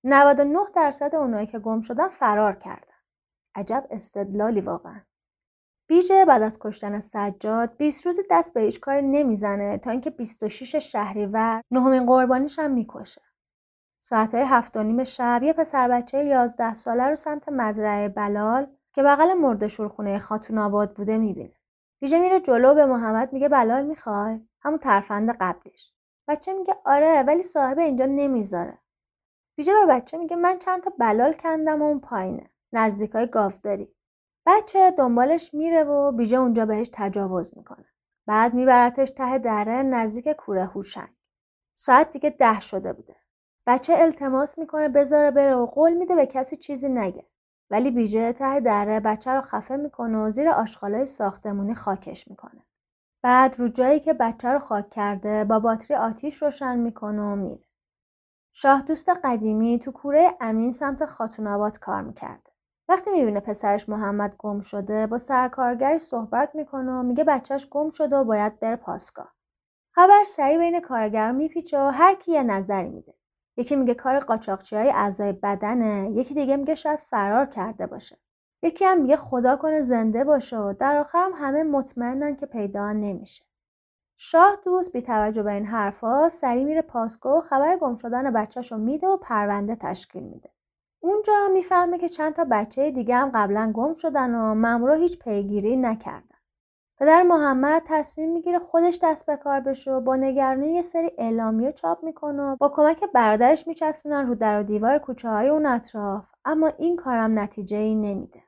99% اونایی که گم شدن فرار کردن. عجب استدلالی واقعا. بیژه بعد از کشتن سجاد 20 روزی دست به هیچ کاری نمیزنه تا اینکه 26 شهریور نهمین قربانیش هم میکشه. ساعتهای 7:30 شب یه پسر بچه 11 ساله رو سمت مزرعه بلال که بغل مرده‌شورخونه خاتون آباد بوده میبینه. بیژه میره جلو به محمد میگه بلال میخوای؟ همون ترفند قبلش. بچه میگه آره ولی صاحب اینجا نمیذاره. بیژه به بچه میگه من چند تا بلال کندم و اون پایینه نزدیکای گاوداری. بچه دنبالش میره و بیژه اونجا بهش تجاوز میکنه. بعد میبرتش ته دره نزدیک کوره هوشنگ. ساعت دیگه 10 شده بوده. بچه التماس میکنه بذاره بره و قول میده به کسی چیزی نگه. ولی بیژه ته دره بچه رو خفه میکنه و زیر آشغالای ساختمونی خاکش میکنه. بعد رو جایی که بچه رو خاک کرده با باتری آتیش روشن میکنه و میره. شاه دوست قدیمی تو کوره امین سمت خاتون آباد کار میکرده. وقتی میبینه پسرش محمد گم شده با سرکارگری صحبت میکنه و میگه بچهش گم شده و باید بره پاسگاه. خبر سریع بین کارگرا میپیچه و هر کی یه نظری میده. یکی میگه کار قاچاقچیای اعضای بدنه، یکی دیگه میگه شاید فرار کرده باشه. یکی هم میگه خدا کنه زنده باشه و در آخر هم همه مطمئنن که پیدا نمیشه. شاه دوست بی توجه به این حرفا سریع میره پاسگاه و خبر گم شدن بچه‌شو میده و پرونده تشکیل میده. اونجا میفهمه که چند تا بچه دیگه هم قبلا گم شدن و مامورا هیچ پیگیری نکردن. پدر محمد تصمیم میگیره خودش دست به کار بشه و با نگرانی یه سری اعلامیه چاپ میکنه و با کمک برادرش میچسبونن رو در و دیوار کوچه‌های اون اطراف، اما این کارم نتیجه‌ای نمیده.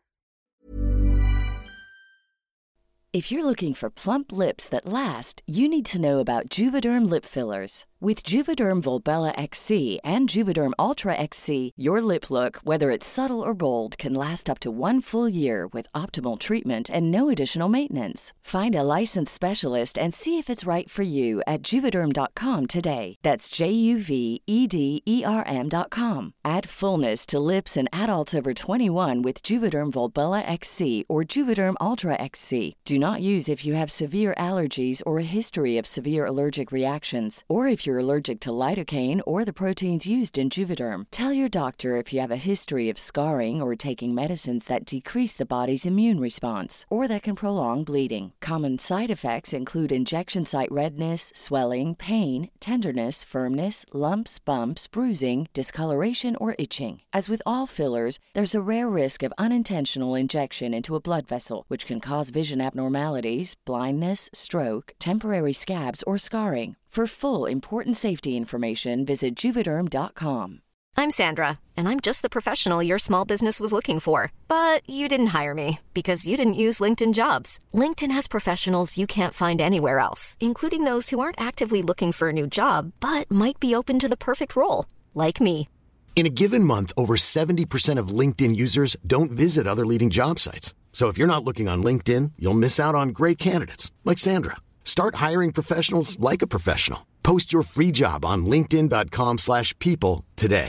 If you're looking for plump lips that last, you need to know about Juvederm lip fillers. With Juvederm Volbella XC and Juvederm Ultra XC, your lip look, whether it's subtle or bold, can last up to 1 full year with optimal treatment and no additional maintenance. Find a licensed specialist and see if it's right for you at Juvederm.com today. That's JUVEDERM.com. Add fullness to lips in adults over 21 with Juvederm Volbella XC or Juvederm Ultra XC. Do not use if you have severe allergies or a history of severe allergic reactions, or if you're allergic to lidocaine or the proteins used in Juvederm. Tell your doctor if you have a history of scarring or taking medicines that decrease the body's immune response or that can prolong bleeding. Common side effects include injection site redness, swelling, pain, tenderness, firmness, lumps, bumps, bruising, discoloration, or itching. As with all fillers, there's a rare risk of unintentional injection into a blood vessel, which can cause vision abnormalities, blindness, stroke, temporary scabs, or scarring. For full important safety information, visit Juvederm.com.
I'm Sandra, and I'm just the professional your small business was looking for. But you didn't hire me because you didn't use LinkedIn Jobs. LinkedIn has professionals you can't find anywhere else, including those who aren't actively looking for a new job, but might be open to the perfect role, like me.
In a given month, over 70% of LinkedIn users don't visit other leading job sites. So if you're not looking on LinkedIn, you'll miss out on great candidates like Sandra. Start hiring professionals like a professional. Post your free job on linkedin.com/people today.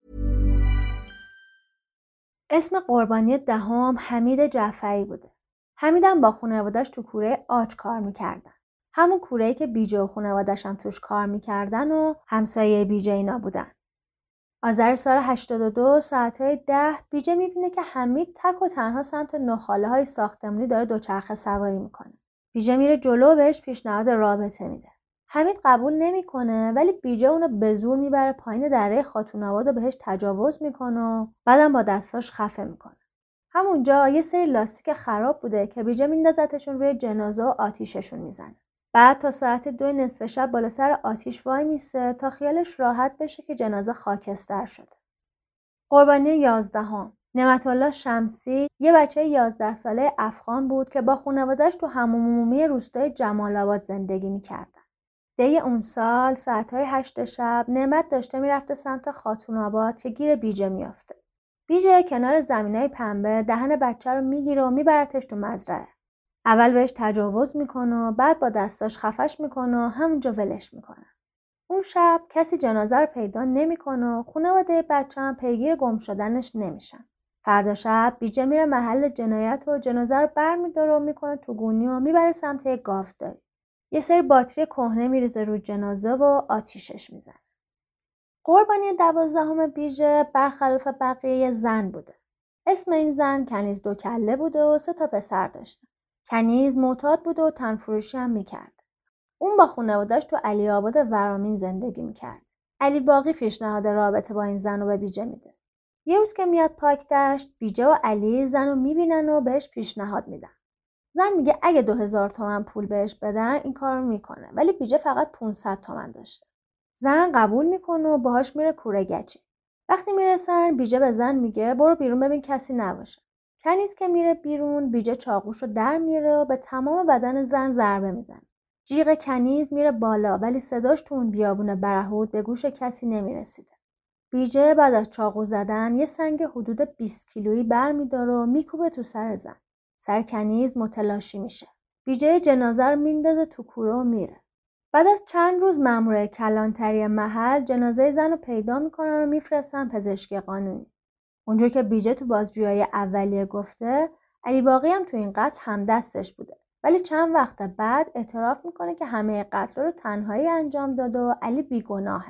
اسم قربانی دهم حمید جعفری بوده. حمیدم با خانواده‌اش تو کوره آج کار میکردن. همون کوره‌ای که بیژه و خانواده‌اش هم توش کار میکردن و همسایه بیژه اینا بودن. آذر سال 82 ساعتهای 10 بیژه میبینه که حمید تک و تنها سمت نخاله‌های ساختمونی داره دوچرخه سواری میکنه. بیجه میره جلو و بهش پیشنهاد رابطه میده. حمید قبول نمیکنه ولی بیجه اونو به زور میبره پایین دره خاتون آباد و بهش تجاوز میکنه و بعدم با دستاش خفه میکنه. همونجا یه سری لاستیک خراب بوده که بیجه میندازتشون روی جنازه و آتیششون میزنه. بعد تا ساعت 2 نصف شب بالا سر آتیش وای میسه تا خیالش راحت بشه که جنازه خاکستر شده. قربانی 11 نعمت‌الله شمسی یه بچه 11 ساله افغان بود که با خانواده‌اش تو حموم عمومی روستای جمال آباد زندگی می‌کردن. دی اون سال ساعت‌های 8 شب نعمت داشته میرفته سمت خاتون آباد که گیر بیجه میافته. بیجه کنار زمینای پنبه دهن بچه رو میگیره و میبرتش تو مزرعه. اول بهش تجاوز میکنه و بعد با دستاش خفش میکنه و همونجا ولش میکنه. اون شب کسی جنازه رو پیدا نمیکنه و خانواده بچه هم پیگیر گم شدنش نمیشن. فردا شب بیجه میره محل جنایت و جنازه رو برمیداره و میکنه تو گونی و میبره سمت یک گاوداری. یه سری باتری کهنه میریزه رو جنازه و آتیشش میزنه. قربانی 12 بیجه برخلاف بقیه زن بوده. اسم این زن کنیز دوکله بوده و 3 پسر داشته. کنیز معتاد بوده و تنفروشی هم میکرد. اون با خانواده‌اش تو علی آباد ورامین زندگی میکرد. علی باقی پیشنهاد رابطه با این زن رو به بیجه میده. یه روز که میاد پاک دشت، بیجه و علی زن رو میبینن و بهش پیشنهاد میدن. زن میگه اگه 2000 تومن پول بهش بدن این کار رو میکنه، ولی بیجه فقط 500 تومن داشته. زن قبول میکنه و باهاش میره کوره گچی. وقتی میرسن بیجه به زن میگه برو بیرون ببین کسی نباشه. کنیز که میره بیرون بیجه چاقوشو در میاره و به تمام بدن زن ضربه میزنه. جیغ کنیز میره بالا ولی صداش تو اون بیابون برهوت به گوش کسی نمیرسیده. بیجه بعد از چاقو زدن یه سنگ حدود 20 کیلویی برمیداره و میکوبه تو سر زن. سر کنیز متلاشی میشه. بیجه جنازه رو میندازه تو کوره و میره. بعد از چند روز مأمور کلانتری محل جنازه زن رو پیدا میکنن و میفرستن پزشکی قانونی. اونجور که بیجه تو بازجویی اولیه گفته، علی باقی هم تو این قتل همدستش بوده. ولی چند وقت بعد اعتراف میکنه که همه قتل رو تنهایی انجام داده و علی بیگناهه.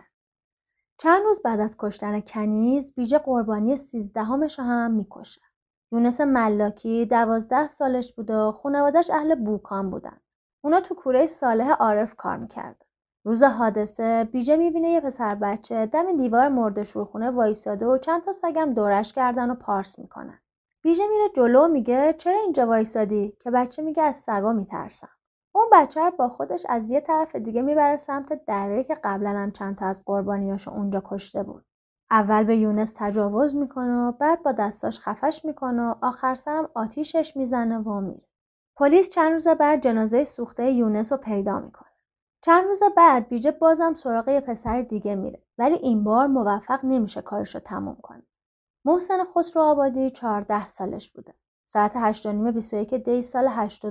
چند روز بعد از کشتن کنیز، بیجه قربانی 13 هم میکشه. یونس ملاکی 12 سالش بوده و خانواده‌اش اهل بوکان بودن. اونا تو کوره صالح عارف کار میکردن. روز حادثه بیجه میبینه یه پسر بچه دم دیوار مرده شورخونه وایساده و چند تا سگم دورش کردن و پارس میکنن. بیجه میره جلو میگه چرا اینجا وایسادی؟ که بچه میگه از سگا میترسم. اون بچه رو با خودش از یه طرف دیگه میبره سمت دره که قبلا هم چند تا از قربانیاشو اونجا کشته بود. اول به یونس تجاوز میکنه و بعد با دستاش خفش میکنه و آخر سرم آتیشش میزنه و میره. پلیس چند روز بعد جنازه سوخته یونس رو پیدا میکنه. چند روز بعد بیجه بازم سراغ یه پسر دیگه میره ولی این بار موفق نمیشه کارشو تموم کنه. محسن خسرو آبادی 14 سالش بوده. ساعت 8:30 21 دی سال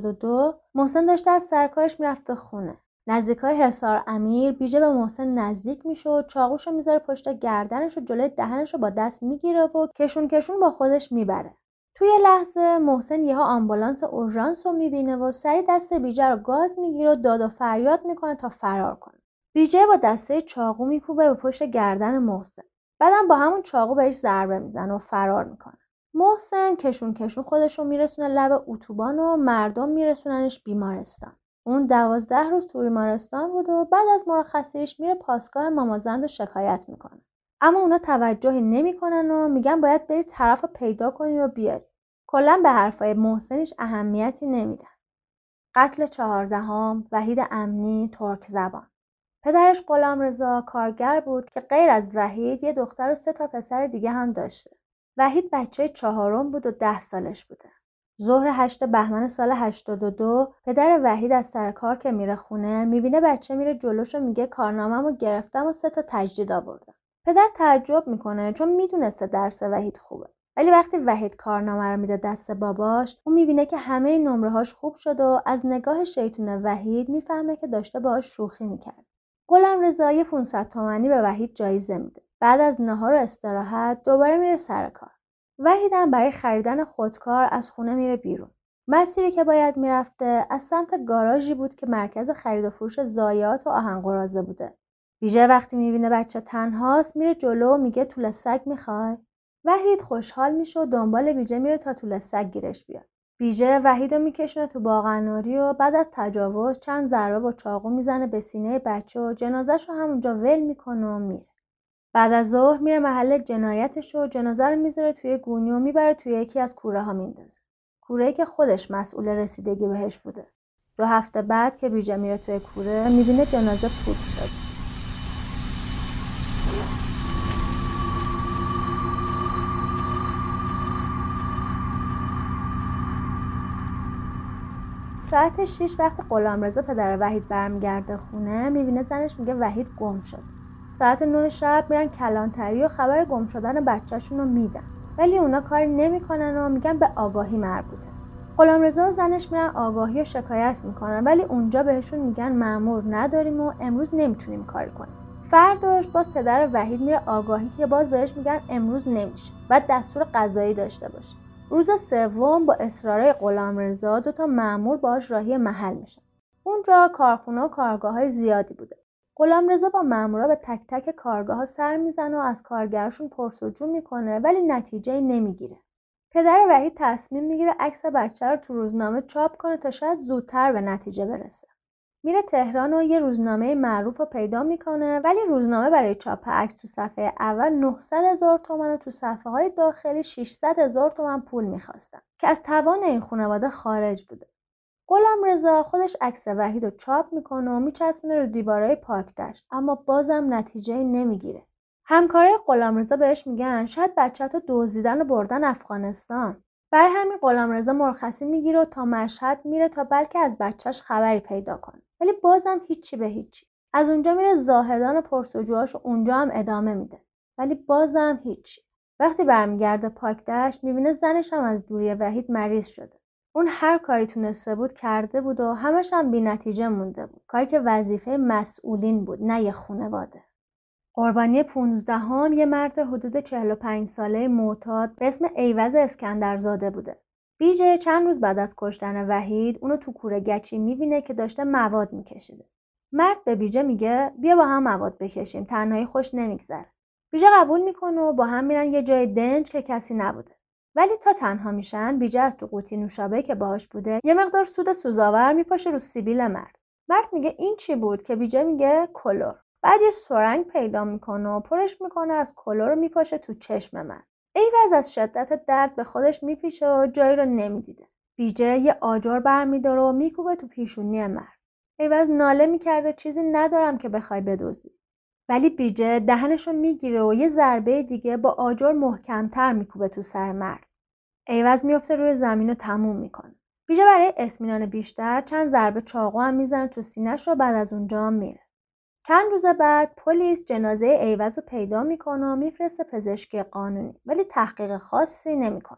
82 محسن داشته از سرکارش میرفته خونه. نزدیکای حصار امیر بیجه به محسن نزدیک میشه و چاقوشو میذاره پشت گردنش و جلوی دهنشو با دست میگیره و کشون با خودش میبره. توی لحظه محسن یهو آمبولانس اورژانس رو میبینه و سری دست بیجه رو گاز میگیره و داد و فریاد میکنه تا فرار کنه. بیجه با دسته چاقو میکوبه به پشت گردن محسن. بعدم با همون چاقو بهش ضربه میزنه و فرار میکنه. محسن کشون خودش رو میرسونه لب اتوبان و مردم میرسوننش بیمارستان. اون 12 روز تو بیمارستان بود و بعد از مرخصیش میره پاسگاه مامازند و شکایت میکنه. اما اونا توجهی نمیکنن و میگن باید بری طرف رو پیدا کنی و بیاری. کلا به حرفای محسنش اهمیتی نمیدن. قتل 14 وحید امنی ترک زبان. پدرش غلامرضا کارگر بود که غیر از وحید یه دختر و 3 پسر دیگه هم داشته. وحید بچه 4 بود و 10 سالش بوده. ظهر 8 بهمن سال 82 پدر وحید از سر کار که میره خونه میبینه بچه میره جلوش و میگه کارنامه‌مو گرفتم و 3 تجدید آوردم. پدر تعجب میکنه چون میدونسته درس وحید خوبه. ولی وقتی وحید کارنامه رو میده دست باباش اون میبینه که همه نمره‌هاش خوب شده و از نگاه شیطون وحید میفهمه که داشته باهاش شوخی میکرد. غلامرضا 500 تومانی به وحید جایزه میده. بعد از نهار و استراحت دوباره میره سر کار. وحید هم برای خریدن خودکار از خونه میره بیرون. مسیری که باید میرفته از سمت گاراژی بود که مرکز خرید و فروش ضایعات و آهن‌قراضه بوده. بیجه وقتی میبینه بچه تنهاست میره جلو و میگه توله سگ میخوای؟ وحید خوشحال میشه و دنبال بیجه میره تا توله سگ گیرش بیاد. بیژه وحید رو میکشونه تو باغناری و بعد از تجاوز چند ضربه با چاقو میزنه به سینه بچه و جنازه‌ش رو همونجا ول میکنه و میره. بعد از ظهر میره محل جنایتش و جنازه رو میذاره توی گونی و میبره توی یکی از کوره ها میندازه. کوره‌ای که خودش مسئول رسیدگی بهش بوده. 2 هفته بعد که بیژه میره توی کوره میبینه جنازه پوک شده. ساعت 6 وقتی غلامرضا پدر وحید برمیگرده خونه میبینه زنش میگه وحید گم شد. ساعت 9 شب میرن کلانتری و خبر گم شدن بچه‌شون رو میدن. ولی اونا کاری نمیکنن و میگن به آگاهی مربوطه. غلامرضا و زنش میرن آگاهی و شکایت میکنن ولی اونجا بهشون میگن مأمور نداریم و امروز نمیتونیم کاری کنیم. فرداش باز پدر وحید میره آگاهی که باز بهش میگن امروز نمیشه. بعد دستور قضایی داشته باشه. روز سوم با اصرار غلامرضا 2 مأمور باهاش راهی محل میشن. اونجا کارخونه و کارگاه‌های زیادی بوده. غلامرضا با مأمورا به تک تک کارگاه‌ها سر میزنه و از کارگرشون پرس‌وجو میکنه ولی نتیجه‌ای نمیگیره. پدر وحید تصمیم میگیره عکس بچه رو تو روزنامه چاپ کنه تا شاید زودتر به نتیجه برسه. میره تهران و یه روزنامه معروف رو پیدا میکنه ولی روزنامه برای چاپ عکس تو صفحه اول 900,000 تومان و تو صفحه‌های داخلی 600,000 تومان پول میخواستن که از توان این خانواده خارج بوده. غلامرضا خودش عکس وحید رو چاپ میکنه و میچسبونه رو دیوارهای پاکدشت اما بازم نتیجه‌ای نمیگیره. همکارای غلامرضا بهش میگن شاید بچه‌تو دزدیدن و بردن افغانستان. برای همین غلامرضا مرخصی میگیره و تا مشهد میره تا بلکه از بچه‌ش خبری پیدا کنه. ولی بازم هیچی به هیچی. از اونجا میره زاهدان و پرس‌وجوهاش و اونجا هم ادامه میده. ولی بازم هیچی. وقتی برمیگرده پاکدشت میبینه زنش هم از دوری وحید مریض شده. اون هر کاری تونسته بود کرده بود و همش هم بی‌نتیجه مونده بود. کاری که وظیفه مسئولین بود نه یه خانواده. قربانی 15 یه مرد حدود 45 ساله معتاد به اسم ایوز اسکندرزاده بوده. بیژه چند روز بعد از کشتن وحید اونو تو کوره گچی میبینه که داشته مواد میکشیده. مرد به بیژه میگه بیا با هم مواد بکشیم، تنهایی خوش نمیگذره. بیژه قبول میکنه و با هم میرن یه جای دنج که کسی نبوده. ولی تا تنها میشن بیژه از تو قوطی نوشابه که باهاش بوده یه مقدار سود سوزاور میپاشه رو سیبیل مرد. مرد میگه این چی بود که بیژه میگه کلور. بعد یه سرنگ پیدا میکنه و پرش میکنه از کلور رو میپاشه تو چشم من. ایوز از شدت درد به خودش میپیچه و جایی رو نمیدیده. بیژه یه آجر برمیداره و میکوبه تو پیشونی مرد. ایوز ناله میکرده چیزی ندارم که بخوای بدزدی. ولی بیژه دهنشو میگیره و یه ضربه دیگه با آجر محکمتر میکوبه تو سر مرد. ایوز میفته روی زمین و تموم میکنه. بیژه برای اطمینان بیشتر چند ضربه چاقو هم میزنه تو سینه‌ش و بعد از اونجا میره. چند روز بعد پلیس جنازه ایوز رو پیدا میکنه و میفرسته پزشکی قانونی ولی تحقیق خاصی نمیکنه.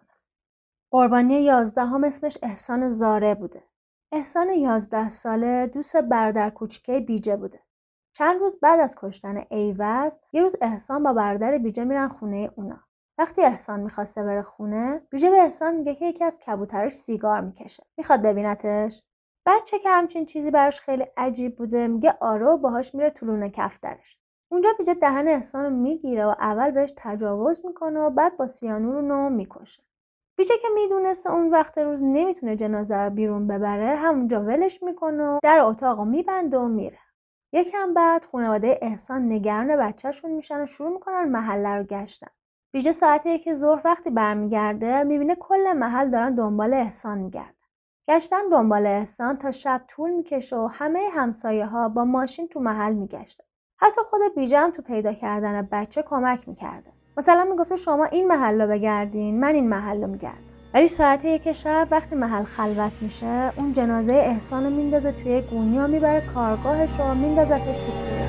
قربانی 11 اسمش احسان زاره بوده. احسان 11 ساله دوست برادر کوچیکه بیژه بوده. چند روز بعد از کشتن ایوز یه روز احسان با برادر بیژه میرن خونه اونا. وقتی احسان میخواسته بره خونه بیژه به احسان میگه که یکی از کبوتراش سیگار میکشه. میخواد ببینتش. بچه که همچین چیزی براش خیلی عجیب بوده میگه آره و باهاش میره تو لونه کفترش. اونجا بیژه دهن احسان رو میگیره و اول بهش تجاوز میکنه و بعد با سیانور اونو میکشه. بیژه که میدونسته اون وقت روز نمیتونه جنازه رو بیرون ببره همونجا ولش میکنه و در اتاق رو میبنده و میره. یکم بعد خانواده احسان نگران بچه‌شون میشن و شروع میکنن محله رو گشتن. بیژه ساعت 1 ظهر وقتی برمیگرده میبینه کل محل دارن دنبال احسان میگردن. گشتن دنبال احسان تا شب طول میکشه و همه همسایه‌ها با ماشین تو محل میگشتن. حتی خود بیژه هم تو پیدا کردن بچه کمک میکرده. مثلا میگفته شما این محل رو بگردین من این محل رو میگردم. ولی ساعت 1 شب وقتی محل خلوت میشه اون جنازه احسان رو میندازه توی گونی و میبره کارگاهش و میندازتش تو کوره.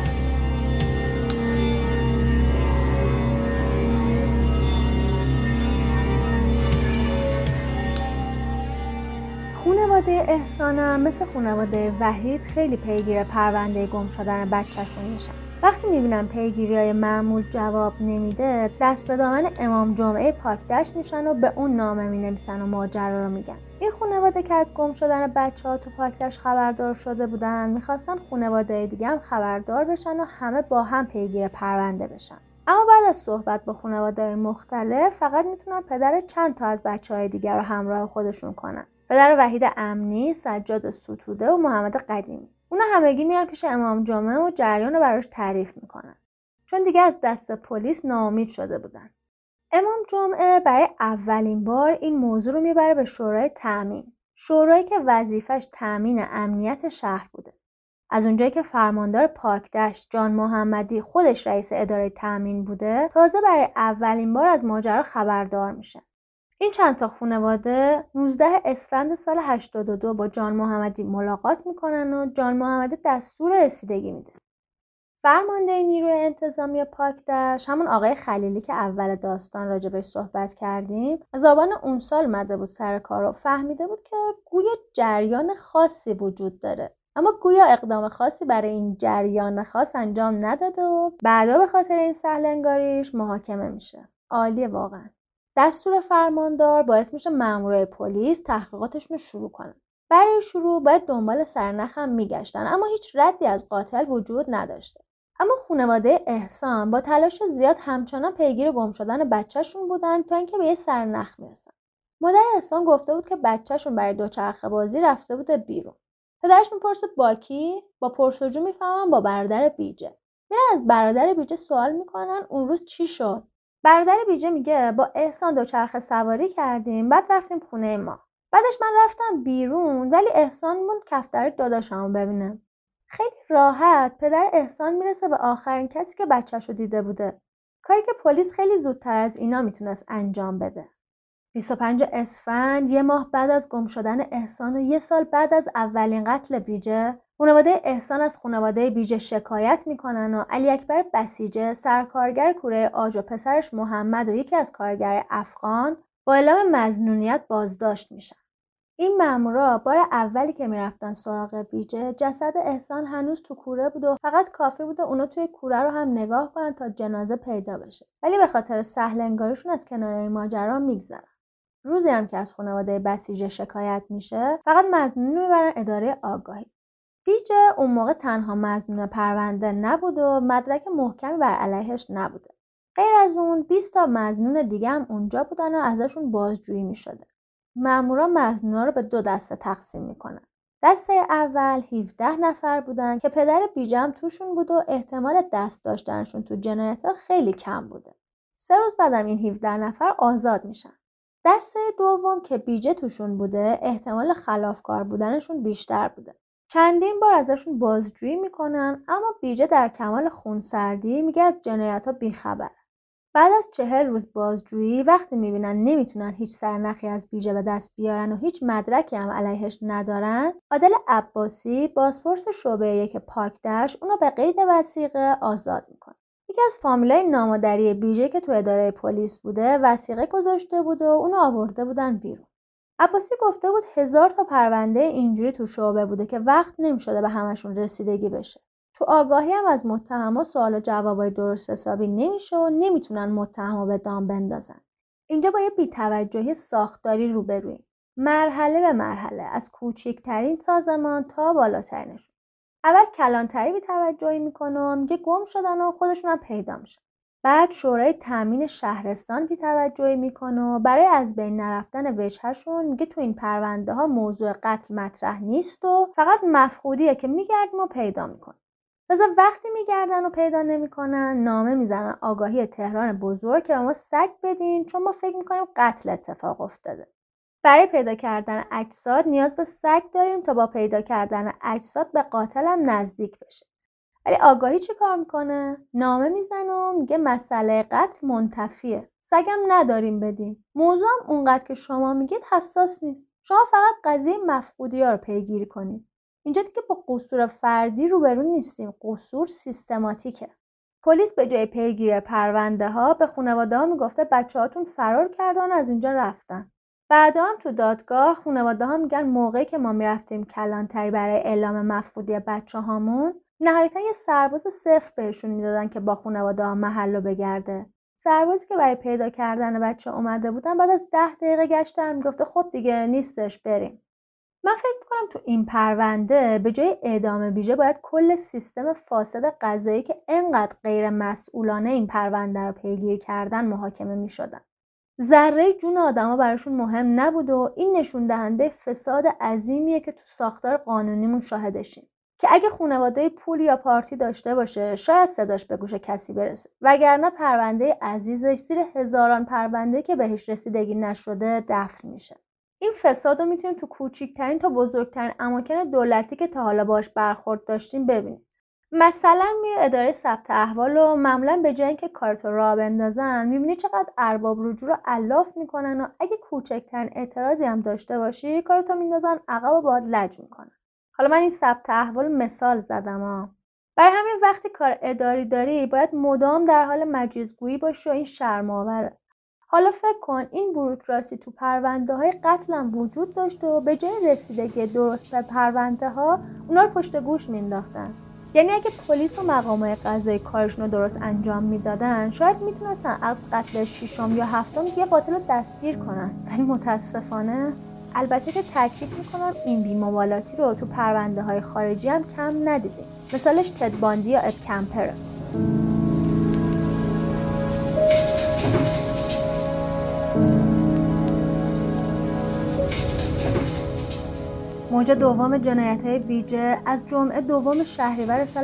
خانواده احسانم مثل خانواده وحید خیلی پیگیر پرونده گم شدن بچه‌شون میشن. وقتی میبینن پیگیری‌های معمول جواب نمیده دست به دامن امام جمعه پاکدشت میشن و به اون نامه مینویسن و ماجرا رو میگن. این خانواده که از گم شدن بچه‌ها تو پاکدشت خبردار شده بودن میخواستن خانواده دیگه هم خبردار بشن و همه با هم پیگیر پرونده بشن. اما بعد از صحبت با خانواده‌های مختلف فقط میتونن پدر چند تا از بچه‌های دیگر رو همراه خودشون کنن. پدر وحید امنی، سجاد ستوده و محمد قدیمی. اونا همگی میرن پیش امام جمعه و جریان رو براش تعریف میکنن. چون دیگه از دست پلیس ناامید شده بودن. امام جمعه برای اولین بار این موضوع رو میبره به شورای تامین. شورایی که وظیفش تامین امنیت شهر بوده. از اونجایی که فرماندار پاکدشت جان محمدی خودش رئیس اداره تامین بوده، تازه برای اولین بار از ماجرا خبردار میشه. این چند تا خانواده 19 اسفند سال 82 با جان محمدی ملاقات میکنن و جان محمدی دستور رسیدگی میده. فرمانده نیروی انتظامی پاکدشت، همون آقای خلیلی که اول داستان راجبش صحبت کردیم، از آبان اون سال اومده بود سر کار و فهمیده بود که گویا جریان خاصی وجود داره. اما گویا اقدام خاصی برای این جریان خاص انجام نداده و بعدا به خاطر این سهلنگاریش محاکمه میشه. عالیه واقعا. دستور فرماندار باعث میشه مامورای پلیس تحقیقاتشون رو شروع کنن. برای شروع باید دنبال سرنخم میگشتن، اما هیچ ردی از قاتل وجود نداشته. اما خانواده احسان با تلاش زیاد همچنان پیگیر گم شدن بچه‌شون بودن تا اینکه به یه سرنخ میرسن. مادر احسان گفته بود که بچه‌شون برای دوچرخه بازی رفته بوده بیرون. پدرش میپرسه با کی؟ با پرسجو میفهمن با برادر بیجه. میرن از برادر بیجه سوال میکنن اون روز چی شد؟ برادر بیجه میگه با احسان دوچرخه سواری کردیم، بعد رفتیم خونه ما. بعدش من رفتم بیرون ولی احسان موند کفتر داداشمو ببینه. خیلی راحت پدر احسان میرسه به آخرین کسی که بچه‌شو دیده بوده. کاری که پلیس خیلی زودتر از اینا میتونست انجام بده. 25 اسفند، یه ماه بعد از گم شدن احسان و 1 سال بعد از اولین قتل بیجه، خانواده احسان از خانواده بیجه شکایت میکنن و علی اکبر بسیجه، سرکارگر کوره آج و پسرش محمد و یکی از کارگر افغان با اعلام مظنونیت بازداشت میشن. این مامورا بار اولی که میرفتن سراغ بیجه، جسد احسان هنوز تو کوره بود و فقط کافی بوده اونا توی کوره رو هم نگاه کنن تا جنازه پیدا بشه. ولی به خاطر سهلنگاریشون از کنار این ماجرا میگذرن. روزی هم که از خانواده بسیجه شکایت میشه، فقط مظنون میبرن اداره آگاهی. بیجه اون موقع تنها مظنون پرونده نبود و مدرک محکمی بر علیهش نبوده. غیر از اون 20 تا مظنون دیگه هم اونجا بودن و ازشون بازجویی میشده. مامورا مظنونا رو به 2 دسته تقسیم میکنن. دسته اول 17 نفر بودن که پدر بیجه هم توشون بود و احتمال دست داشتنشون تو جنایت‌ها خیلی کم بوده. 3 روز بعدم این 17 نفر آزاد میشن. دسته دوم که بیجه توشون بوده، احتمال خلافکار بودنشون بیشتر بوده. چندین بار ازشون بازجویی میکنن، اما بیجه در کمال خونسردی میگه از جنایت‌ها بیخبر. بعد از 40 روز بازجویی، وقتی میبینن نمیتونن هیچ سرنخی از بیجه به دست بیارن و هیچ مدرکی هم علیهش ندارن، عادل عباسی، بازپرس شعبه 1 پاکدشت، اونو به قید وثیقه آزاد میکنه. یکی از فامیلای نامادری بیجه که تو اداره پلیس بوده وثیقه گذاشته بود و اونو آورده بودن بیرون. عباسی گفته بود 1000 تا پرونده اینجوری تو شعبه بوده که وقت نمیشده به همشون رسیدگی بشه. تو آگاهی هم از متهما سوال و جوابای درست حسابی نمیشه و نمیتونن متهمو به دام بندازن. اینجا با یه بی‌توجهی ساختاری روبرویم. مرحله به مرحله، از کوچکترین سازمان تا بالاترینشون. اول کلانتری بی‌توجهی میکنه و میگه گم شدن و خودشون هم پیدا میشن. بعد شورای تامین شهرستان بی‌توجهی میکنه و برای از بین نرفتن وجهشون میگه تو این پرونده ها موضوع قتل مطرح نیست و فقط مفقودیه که میگردیم و پیدا میکنه. تازه وقتی میگردن و پیدا نمیکنن، نامه میزنن آگاهی تهران بزرگ که ما سگ بدین چون ما فکر میکنیم قتل اتفاق افتاده. برای پیدا کردن اجساد نیاز به سگ داریم تا با پیدا کردن اجساد به قاتل هم نزدیک بشه. ولی آگاهی چی کار میکنه؟ نامه میزنه و میگه مسئله قتل منتفیه. سگم نداریم بدین. موضوع هم اونقدر که شما میگید حساس نیست. شما فقط قضیه مفقودی ها رو پیگیری کنید. اینجا دیگه با قصور فردی روبرو نیستیم. قصور سیستماتیکه. پلیس به جای پیگیری پرونده ها به خانواده ها میگفته بچه‌هاتون فرار کردن از اینجا رفتن. بعدا هم تو دادگاه خانواده ها میگن موقعی که ما میرفتیم کلانتری برای اعلام مفقودی بچه‌هامون، نهایتا یه سرباز صفر بهشون میدادن که با خانواده ها محلو بگرده. سربازی که برای پیدا کردن بچه اومده بودن بعد از 10 دقیقه گشتن میگفته خب دیگه نیستش بریم. من فکر می‌کنم تو این پرونده به جای اعدام بیژه باید کل سیستم فاسد قضایی که انقدر غیر مسئولانه این پرونده رو پیگیری کردن محاکمه می‌شدن. ذره جون آدما براشون مهم نبود و این نشون دهنده فساد عظیمیه که تو ساختار قانونیمون شاهدشیم. که اگه خانواده پول یا پارتی داشته باشه شاید صداش به گوش کسی برسه، وگرنه پرونده عزیزش زیر هزاران پرونده که بهش رسیدگی نشده دفن میشه. این فساد رو میتونیم تو کوچیکترین تا بزرگترین اماکن دولتی که تا حالا باش برخورد داشتیم ببینیم. مثلا میره اداره ثبت احوال و معمولا به جای اینکه کارتو راه بندازن میبینی چقدر ارباب رجوع رو الاف میکنن و اگه کوچکترین اعتراضی هم داشته باشی کارتو میندازن عقب و باهات لج میکنن. حالا من این ثبت احوال مثال زدم برای همین وقتی کار اداری داری باید مدام در حال مجازگویی باشی و این شرم‌آوره. حالا فکر کن این بوروکراسی تو پرونده های قتل هم وجود داشت و به جای رسیدگی درست به پرونده ها اونا رو پشت گوش مینداختن. یعنی اگه پلیس و مقامات قضایی کارشون رو درست انجام میدادن شاید میتونستن از قتل 6 یا 7 یه قاتل رو دستگیر کنن، ولی متاسفانه البته که تاکید میکنم این بی‌مبالاتی رو تو پرونده های خارجی هم کم ندیدیم. مثالش تد باندی یا اد کمپره. موج دوم جنایت‌های بیجه از جمعه دوم شهریور سال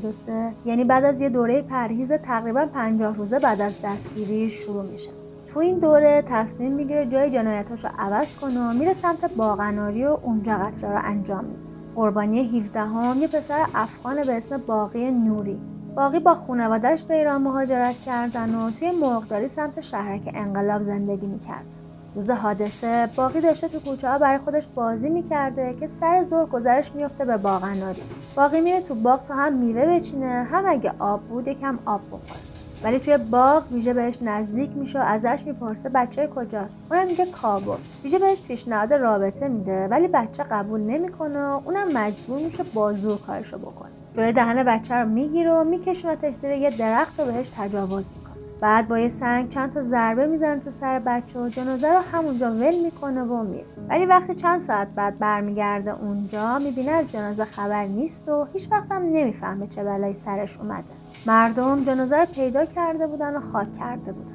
83 یعنی بعد از یه دوره پرهیز تقریباً 50 روزه بعد از دستگیری شروع میشه. تو این دوره تصمیم میگیره جای جنایتاشو عوض کنه و میره سمت باقناری و اونجا قتل رو انجام میده. قربانی 17 یه پسر افغان به اسم باقی نوری. باقی با خانواده‌اش به ایران مهاجرت کردن و توی مرغداری سمت شهرک انقلاب زندگی میکرد. روز حادثه باقی داشته تو کوچه ها برای خودش بازی میکرده که سر ظهر گذرش میفته به باقناری. باقی میره تو باغ تا هم میوه بچینه هم اگه آب بود یکم آب بخوره. ولی توی باغ بیژه بهش نزدیک میشه و ازش میپرسه بچه کجاست؟ اونم میگه کابل. بیژه بهش پیشنهاد رابطه میده ولی بچه قبول نمیکنه و اونم مجبور میشه با زور کارشو بکنه. جلوی دهن بچه رو میگیره و میکشونتش زیر یه درخت و بهش تجاوز میکنه. بعد با یه سنگ چند تا ضربه میزنه تو سر بچه و جنازه رو همونجا ول میکنه و میره. ولی وقتی چند ساعت بعد برمیگرده اونجا میبینه از جنازه خبر نیست و هیچ وقت هم نمیفهمه چه بلایی سرش اومده. مردم جنازه رو پیدا کرده بودن و خاک کرده بودن.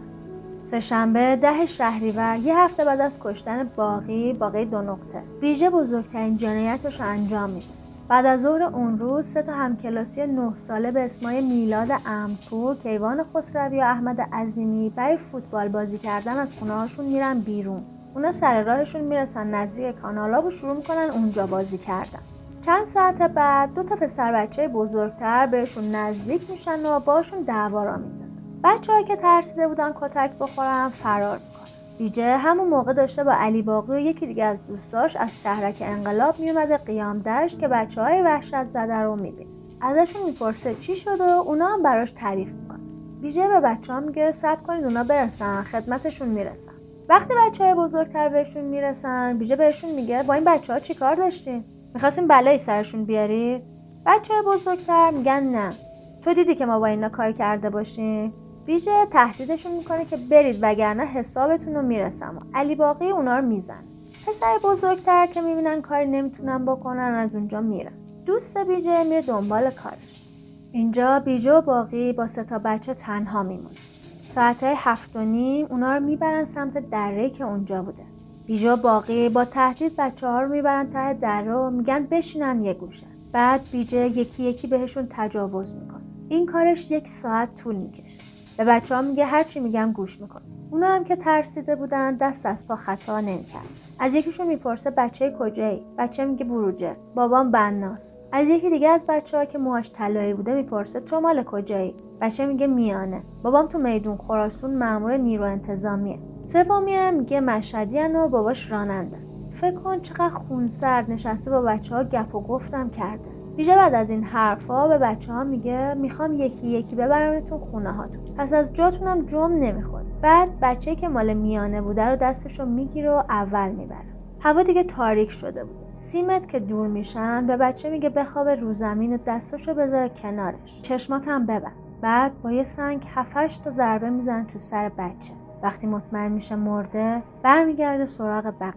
سه‌شنبه 10 شهریور یه هفته بعد از کشتن باقی 2 نقطه بیژه بزرگترین جنایتش رو انجام میده. بعد از ظهر اون روز 3 تا همکلاسی 9 ساله به اسمای میلاد امپور، کیوان خسروی و احمد عظیمی برای فوتبال بازی کردن از خونه هاشون میرن بیرون. اونا سر راهشون میرسن نزدیک کانالاب و شروع میکنن اونجا بازی کردن. چند ساعت بعد 2 تا پسر بچه بزرگتر بهشون نزدیک میشن و باشون دعوا را میندازن. بچه‌ها که ترسیده بودن کتک بخورن فرار میکنن. بیژه همون موقع داشته با علی باقی و یکی دیگه از دوستاش از شهرک انقلاب میومده قیام دشت که بچه‌های وحشت زده رو میبینه. ازشون میپرسه چی شده و اونا هم براش تعریف میکنن. بیژه به بچه‌ها میگه صبر کنید اونا برسن، خدمتشون میرسن. وقتی بچه‌های بزرگتر بهشون میرسن بیژه بهشون میگه با این بچه‌ها چیکار داشتین؟ می‌خواستین بلایی سرشون بیاری؟ بچه‌های بزرگتر میگن نه. تو دیدی که ما با اینا کار کرده باشیم؟ بیژه تهدیدشون میکنه که برید وگرنه حسابتون رو میرسم. علی باقی اونا رو میزن. پسر بزرگتر که میبینن کاری نمیتونن بکنن از اونجا میرن. دوست بیژه میره دنبال کارش. اینجا بیژه و باقی با 3 تا بچه تنها میمونه. ساعتهای 7:30 اونا رو میبرن سمت دره‌ای که اونجا بوده. بیژه و باقی با تهدید بچه‌ها رو میبرن ته دره و میگن بشینن یه گوشه. بعد بیژه یکی یکی بهشون تجاوز میکنه. این کارش 1 ساعت طول میکشه. به بچه‌ها میگه هرچی میگم گوش میکنه. اونا هم که ترسیده بودن دست از پا خطا نمیکرد. از یکیشون میپرسه بچه کجایی؟ بچه میگه بروجه. بابام بناست. از یکی دیگه از بچه‌ها که موهاش طلایی بوده میپرسه تو مال کجایی؟ بچه میگه میانه. بابام تو میدون خراسان مأمور نیرو انتظامیه. سومی هم میگه مشهدی‌ان و باباش راننده. فکر کن چقدر خونسرد نشسته با بچه‌ها گپ و گفتم کرده. بیژه بعد از این حرفا به بچه‌ها میگه میخوام یکی یکی ببرمتون خونه هاتون. پس از جاتونم جم نمیخوره. بعد بچه‌ای که مال میانه بوده رو دستشو میگیره و اول میبره. هوا دیگه تاریک شده بود. 30 متر که دور میشن به بچه میگه بخوابه رو زمین و دستشو بذاره کنارش. چشماتم ببند. بعد با یه سنگ 7-8 تا ضربه میزنه تو سر بچه. وقتی مطمئن میشه مرده برمیگرده سراغ بقیه.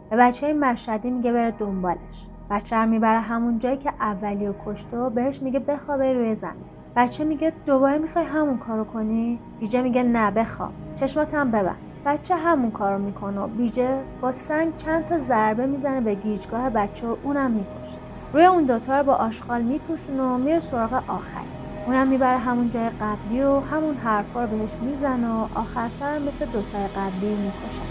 به بچه مشهدی میگه بره دنبالش. بچه رو میبره همون جایی که اولی رو کشته و بهش میگه بخوابه روی زمین. بچه میگه دوباره میخوای همون کارو کنی؟ بیجه میگه نه بخواب، چشماتم ببند. بچه همون کارو میکنه و بیجه با سنگ چند تا ضربه میزنه به گیجگاه بچه و اونم میکشه. روی اون دوتا رو با آشغال میپوشونه و میره سراغ آخری. اونم میبره همون جای قبلی و همون حرفا رو بهش میزنه و آخر سر مثل دوتای قبلی میکشه.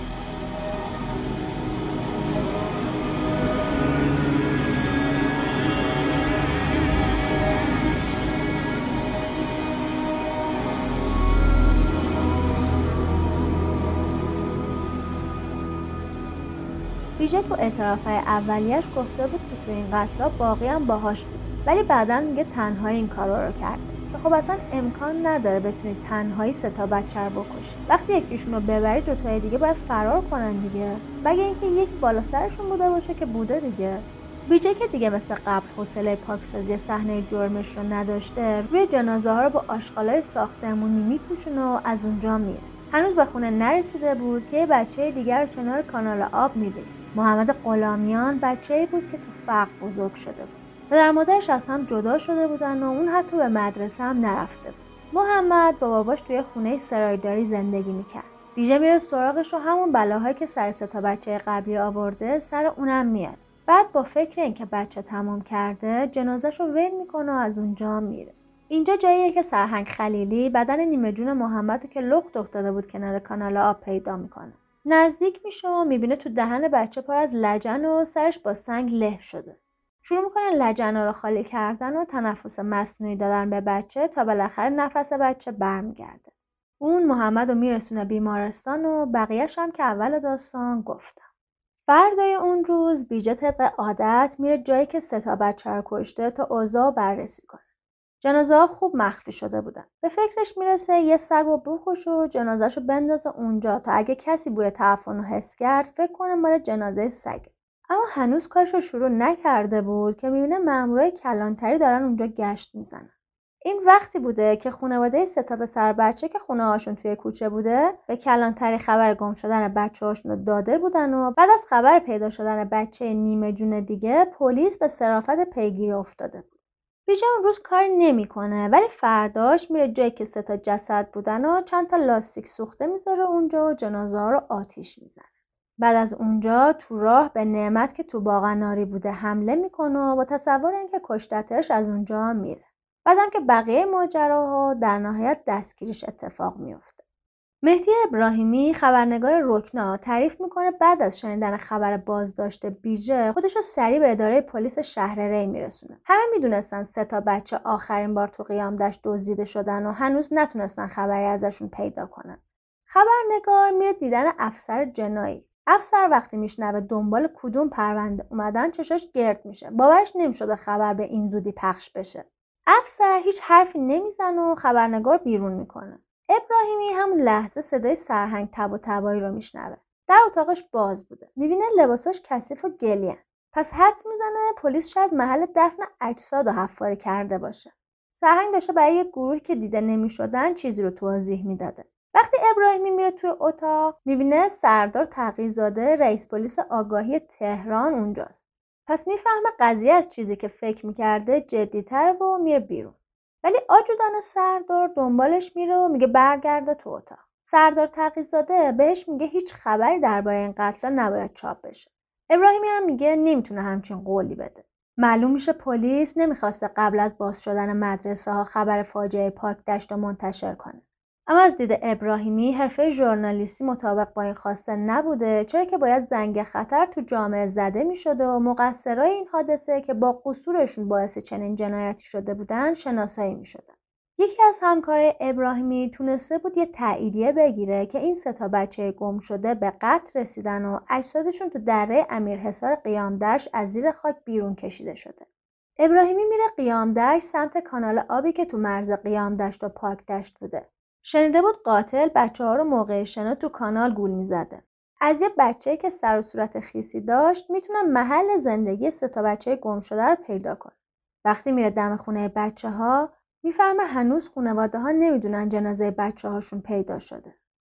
بیجه تو اعترافهای اولیش گفته بود که تو این قتلا باقی هم باهاش بود، ولی بعداً میگه تنهایی این کارا رو کرده. خب اصلا امکان نداره بتونی تنهایی 3 تا بچه رو بکشی. وقتی یکیشون رو ببری 2 تای دیگه باید فرار کنن دیگه. مگه اینکه یک بالا سرشون بوده باشه که بوده دیگه. بیجه که دیگه مثل قبل حوصله پاکسازی صحنه جرمش رو نداشته، روی جنازه ها رو با آشغالای ساختمونی میپوشونه و از اونجا میره. هنوز به خونه نرسیده بود که یه بچه دیگر کنار کانال آب میدید. محمد غلامیان بچه‌ای بود که تو فقر بزرگ شده بود. پدر مادرش از هم جدا شده بودن و اون حتی به مدرسه هم نرفته بود. محمد با باباش توی خونه سرایداری زندگی میکرد. بیجه میره سراغش و همون بلاهایی که سر 3 تا بچه قبلی آورده سر اونم میاد. بعد با فکر اینکه بچه تمام کرده جنازه‌شو ول میکنه و از اونجا میره. اینجا جاییه که سرهنگ خلیلی بدن نیمه جون محمدو که لخت افتاده بود کنار کانال آب پیدا میکنه. نزدیک میشه و میبینه تو دهن بچه پر از لجن و سرش با سنگ له شده. شروع میکنن لجنا رو خالی کردن و تنفس مصنوعی دادن به بچه تا بالاخره نفس بچه برمیگرده. اون محمد رو میرسونه بیمارستان و بقیه‌ش هم که اول داستان گفتم. فردای اون روز بیجه طبق عادت میره جایی که 3 تا بچه رو کشته تا اوضاع بررسی کنه. جنازه ها خوب مخفی شده بودن. به فکرش میرسه یه سگ رو بکشه و جنازه‌شو بندازه اونجا تا اگه کسی بوی تعفن رو حس کرد فکر کنه مال جنازه سگه. اما هنوز کارشو شروع نکرده بود که میبینه مامورای کلانتری دارن اونجا گشت میزنن. این وقتی بوده که خانواده 3 تا پسر بچه که خونه هاشون توی کوچه بوده به کلانتری خبر گم شدن بچه هاشون رو داده بودن و بعد از خبر پیدا شدن بچه نیمه جون دیگه پلیس به صرافت پیگیری افتاده بود. بیجه اون روز کار نمیکنه ولی فرداش میره جایی که 3 تا جسد بودن و چند تا لاستیک سوخته میذاره اونجا و جنازه ها رو آتیش میزنه. بعد از اونجا تو راه به نعمت که تو باغ اناری بوده حمله میکنه و با تصور اینکه کشتتش از اونجا میره. بعدم که بقیه ماجراها در نهایت دستگیریش اتفاق میفته. مهدی ابراهیمی خبرنگار رکنا تعریف میکنه بعد از شنیدن خبر بازداشت بیجه خودش رو سریع به اداره پلیس شهر ری میرسونه. همه میدونستن 3 تا بچه آخرین بار تو قیام دشت دزدیده شدن و هنوز نتونستن خبری ازشون پیدا کنن. خبرنگار میره دیدن افسر جنایی. افسر وقتی میشنوه دنبال کدوم پرونده اومدن چشاش گرد میشه. باورش نمیشده خبر به این زودی پخش بشه. افسر هیچ حرفی نمیزنه و خبرنگار بیرون میکنه. ابراهیمی همون لحظه صدای سرهنگ تب و تبایی رو میشنوه. در اتاقش باز بوده. میبینه لباساش کثیف و گلیه. پس حدس میزنه پلیس شاید محل دفن اجساد رو حفاری کرده باشه. سرهنگ داشته برای یک گروهی که دیده نمیشدن چیزی رو توضیح میداده. وقتی ابراهیمی میره توی اتاق میبینه سردار تقی‌زاده رئیس پلیس آگاهی تهران اونجاست. پس میفهمه قضیه از چیزی که فکر میکرده جدی‌تره و میره بیرون. ولی آجودان سردار دنبالش میره و میگه برگرده تو اتاق. سردار تقی‌زاده بهش میگه هیچ خبری درباره این قتل نباید چاپ بشه. ابراهیمی هم میگه نمیتونه همچین قولی بده. معلوم میشه پلیس نمیخواسته قبل از باز شدن مدرسه ها خبر فاجعه پاکدشت رو منتشر کنه. اما از دید ابراهیمی حرفه ژورنالیستی مطابق با این خواسته نبوده، چرا که باید زنگ خطر تو جامعه زده میشده و مقصرای این حادثه که با قصورشون باعث چنین جنایتی شده بودن شناسایی میشدن. یکی از همکارای ابراهیمی تونسته بود یه تاییدیه بگیره که این 3 تا بچه گم شده به قتل رسیدن و اجسادشون تو دره امیرحصار قیامدشت از زیر خاک بیرون کشیده شده. ابراهیمی میره قیامدشت سمت کانال آبی که تو مرز قیامدشت و پاکدشت بوده. شنیده بود قاتل بچه‌ها رو موقع شنا تو کانال گول میزده. از یه بچه‌ای که سر و صورت خیسی داشت میتونه محل زندگی 3 تا بچه گم شده رو پیدا کنه. وقتی میره دم خونه بچه‌ها میفهمه هنوز خانواده‌ها نمیدونن جنازه بچه‌هاشون پیدا شده.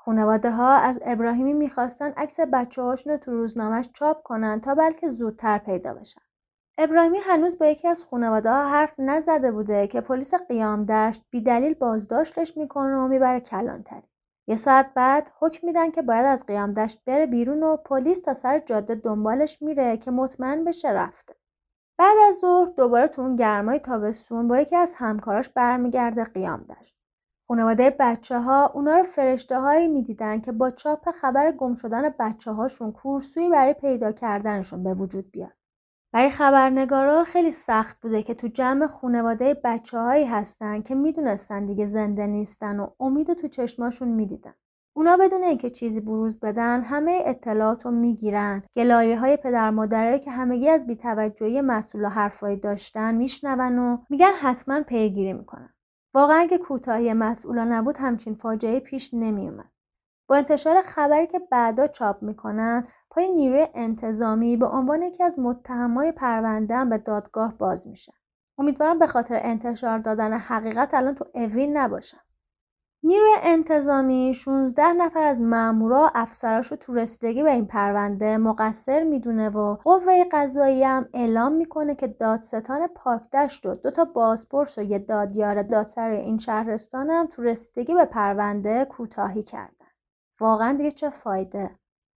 خانواده‌ها از ابراهیمی می‌خواستن عکس بچه‌هاشون رو تو روزنامه‌اش چاپ کنن تا بلکه زودتر پیدا بشن. ابراهیمی هنوز با یکی از خانواده‌ها حرف نزده بوده که پلیس قیام دشت بی‌دلیل بازداشتش میکنه و میبره کلانتری. یه ساعت بعد حکم میدن که باید از قیام دشت بره بیرون و پلیس تا سر جاده دنبالش میره که مطمئن بشه رفته. بعد از ظهر دوباره تو اون گرمای تابستون با یکی از همکاراش برمیگرده قیام دشت. خانواده بچه‌ها اونا رو فرشته‌هایی می‌دیدن که با چاپ خبر گم شدن بچه‌هاشون کورسویی برای پیدا کردنشون به وجود بیاد. برای خبرنگارا خیلی سخت بوده که تو جمع خانواده بچه‌هایی هستن که میدونستن دیگه زنده نیستن و امیدو تو چشماشون میدیدن. اونا بدون اینکه چیزی بروز بدن همه اطلاعاتو میگیرن، گلایه‌های پدر مادرایی که همگی از بی‌توجهی مسئولا حرفایی داشتن میشنون و میگن حتما پیگیری میکنن. واقعا اگه کوتاهی مسئولا نبود همچین فاجعه‌ای پیش نمیومد. با انتشار خبری که بعدا چاپ میکنن پای نیروی انتظامی به عنوان یکی از متهمای پرونده هم به دادگاه باز میشه. امیدوارم به خاطر انتشار دادن حقیقت الان تو اوین نباشن. نیروی انتظامی 16 نفر از مامورا و افسراشو تو رسیدگی به این پرونده مقصر میدونه و قوه قضاییه هم اعلام میکنه که دادستان پاکدشت و 2 بازپرس و یه دادیار دادسر این شهرستان هم تو رسیدگی به پرونده کوتاهی کردن. واقعا دیگه چه فایده؟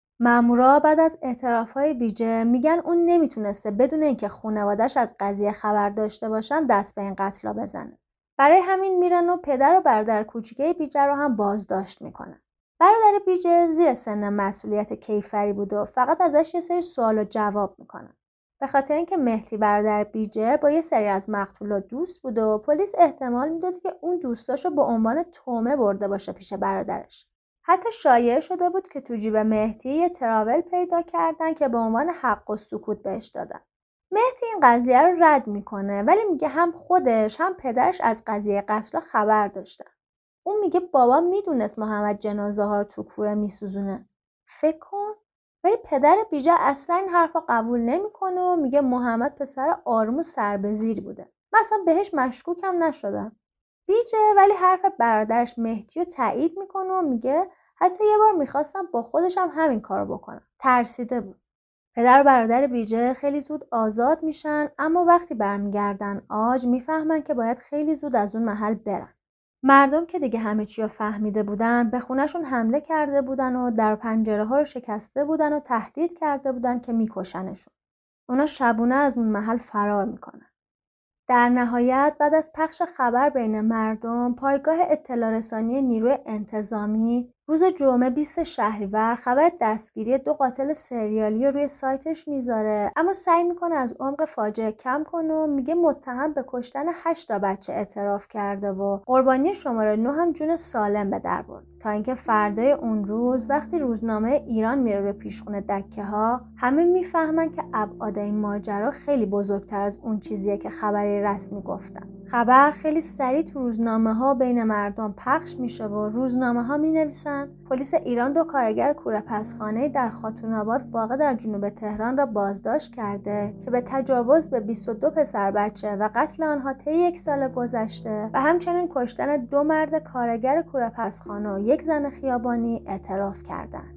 مامورا بعد از اعترافهای بیجه میگن اون نمیتونسته بدون اینکه خانواده‌اش از قضیه خبر داشته باشن دست به این قتلا بزنه. برای همین میرن و پدر و برادر کوچیکه بیجه رو هم بازداشت میکنن. برادر بیجه زیر سن مسئولیت کیفری بود و فقط ازش یه سری سوال و جواب میکنن. به خاطر اینکه مهدی برادر بیجه با یه سری از مقتولا دوست بود و پلیس احتمال میداد که اون دوستاشو به عنوان تومه برده باشه پیش برادرش. حتی شایعه شده بود که تو جیب مهدی یه تراول پیدا کردن که به عنوان حق و سکوت بهش دادن. مهدی این قضیه رو رد میکنه ولی میگه هم خودش هم پدرش از قضیه قتل خبر داشتن. اون میگه بابا میدونست محمد جنازه ها رو تو کوره میسوزونه. فکر کن. ولی پدر بیجه اصلا این حرف رو قبول نمیکنه و میگه محمد پسر آروم و سربزیری بوده. مثلا بهش مشکوک هم نشدم. بیجه ولی حرف برادرش مهدی رو تایید میکنه و میگه حتی یه بار میخواستم با خودشم همین کارو بکنم. ترسیده بود. پدر و برادر بیجه خیلی زود آزاد میشن اما وقتی برمیگردن آج میفهمن که باید خیلی زود از اون محل برن. مردم که دیگه همه چی رو فهمیده بودن به خونه‌شون حمله کرده بودن و در پنجره ها رو شکسته بودن و تهدید کرده بودن که میکشنشون. اونا شبونه از اون محل فرار میکنن. در نهایت بعد از پخش خبر بین مردم پایگاه اطلاع رسانی نیروی انتظامی روز جمعه 20 شهریور خبر دستگیری 2 قاتل سریالی رو روی سایتش میذاره اما سعی میکنه از عمق فاجعه کم کنه و میگه متهم به کشتن 8 بچه اعتراف کرده و قربانی شماره 9 هم جون سالم به در برد تا اینکه فردای اون روز وقتی روزنامه ایران میره به پیشخونه دکه ها همه میفهمن که ابعاد این ماجرا خیلی بزرگتر از اون چیزیه که خبری رسمی گفتن. خبر خیلی سریع تو روزنامه ها بین مردم پخش میشه و روزنامه ها مینویسن پلیس ایران 2 کارگر کوره پسخانه در خاتون آباد واقع در جنوب تهران را بازداشت کرده که به تجاوز به 22 پسر بچه و قتل آنها طی 1 سال گذشته و همچنین کشتن 2 مرد کارگر کوره پسخانه و 1 زن خیابانی اعتراف کردند.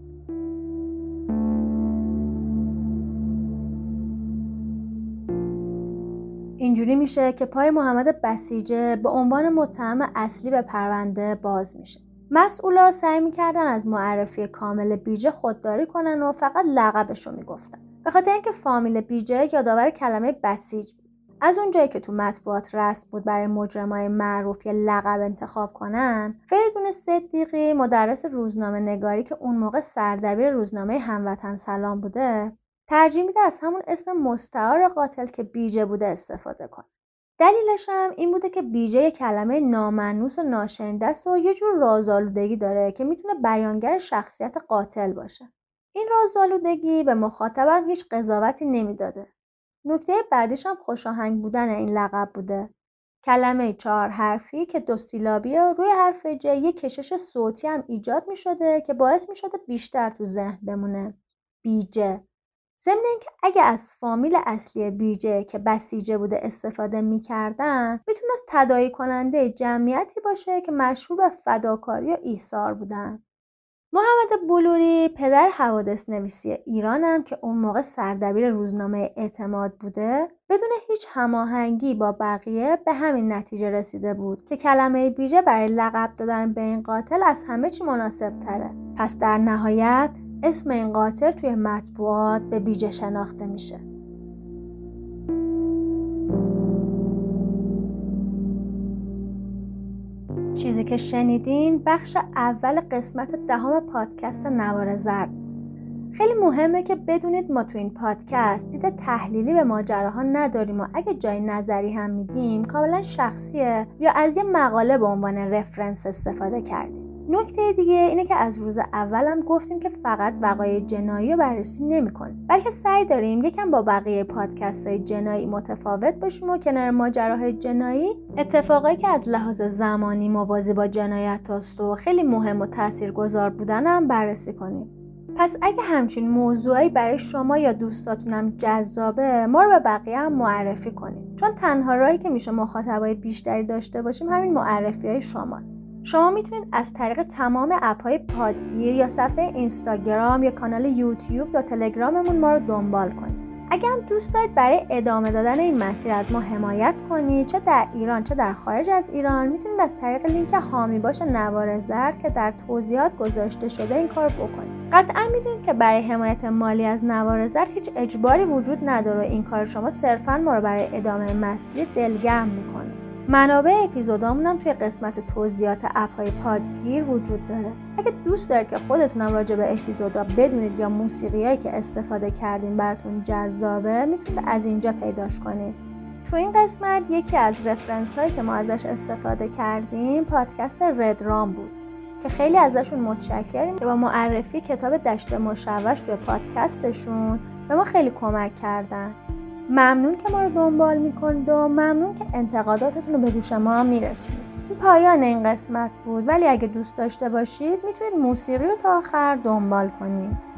اینجوری میشه که پای محمد بسیجه به عنوان متهم اصلی به پرونده باز میشه. مسئولا سعی میکردن از معرفی کامل بیجه خودداری کنن و فقط لقبشو میگفتن. به خاطر اینکه فامیل بیجه یادآور کلمه بسیج بود. از اونجایی که تو مطبوعات رسم بود برای مجرمای معروف یه لقب انتخاب کنن، فریدون صدیقی مدرس روزنامه نگاری که اون موقع سردبیر روزنامه هموطن سلام بوده، ترجیح میده از همون اسم مستعار قاتل که بیجه بوده استفاده کنه. دلیلش هم این بوده که بیجه یک کلمه نامانوس و ناشنیده است و یه جور رازآلودگی داره که میتونه بیانگر شخصیت قاتل باشه. این رازآلودگی به مخاطبم هیچ قضاوتی نمیداده. نکته بعدیش هم خوشاهنگ بودن این لقب بوده. کلمه 4 حرفی که 2 سیلابی و روی حرف ج یک کشش صوتی هم ایجاد میشده که باعث میشده بیشتر تو ذهن بمونه. بیجه. ضمن اینکه اگه از فامیل اصلی بیجه که بسیجه بوده استفاده میکردن میتونست تداعی کننده جمعیتی باشه که مشهور به فداکاری و ایثار بودن. محمد بلوری پدر حوادث نویسی ایرانم که اون موقع سردبیر روزنامه اعتماد بوده، بدون هیچ هماهنگی با بقیه به همین نتیجه رسیده بود که کلمه بیجه برای لقب دادن به این قاتل از همه چی مناسب تره. پس در نهایت اسم این قاتل توی مطبوعات به بیجه شناخته میشه. چیزی که شنیدین بخش اول قسمت 10 پادکست نوار زرد. خیلی مهمه که بدونید ما تو این پادکست دید تحلیلی به ماجراها نداریم و اگه جای نظری هم میگیم کاملا شخصیه یا از یه مقاله به عنوان رفرنس استفاده کردیم. نکته دیگه اینه که از روز اولم گفتیم که فقط وقایع جنایی رو بررسی نمی‌کنیم، بلکه سعی داریم یکم با بقیه پادکست‌های جنایی متفاوت باشیم و کنار ماجراهای جنایی اتفاقایی که از لحاظ زمانی موازی با جنایت هست و خیلی مهم و تاثیرگذار بودن هم بررسی کنیم. پس اگه همچین موضوعی برای شما یا دوستاتونم جذابه، ما رو به بقیه هم معرفی کنید، چون تنها راهی که میشه مخاطبای بیشتری داشته باشیم همین معرفی‌های شماست. شما میتونید از طریق تمام اپ‌های پادگیر یا صفحه اینستاگرام یا کانال یوتیوب یا تلگراممون ما رو دنبال کنید. اگه هم دوست دارید برای ادامه دادن این مسیر از ما حمایت کنید، چه در ایران چه در خارج از ایران، میتونید از طریق لینک حامی باش نوار زرد که در توضیحات گذاشته شده این کار بکنید. قطعا میدونید که برای حمایت مالی از نوار زرد هیچ اجباری وجود نداره و این کار شما صرفاً ما رو برای ادامه مسیر دلگرم میکنه. منابع اپیزودامون هم توی قسمت توضیحات اپ‌های پادگیر وجود داره. اگه دوست دارید که خودتونم راجع به اپیزودا بدونید یا موسیقیایی که استفاده کردیم براتون جذابه، میتونید از اینجا پیداش کنید. تو این قسمت یکی از رفرنس هایی که ما ازش استفاده کردیم پادکست ردرام بود که خیلی ازشون متشکریم که با معرفی کتاب دشت مشوش توی پادکستشون به ما خیلی کمک کردن. ممنون که ما رو دنبال میکنید و ممنون که انتقاداتتون رو به گوش ما هم میرسونید. این پایان این قسمت بود، ولی اگه دوست داشته باشید میتونید موسیقی رو تا آخر دنبال کنید.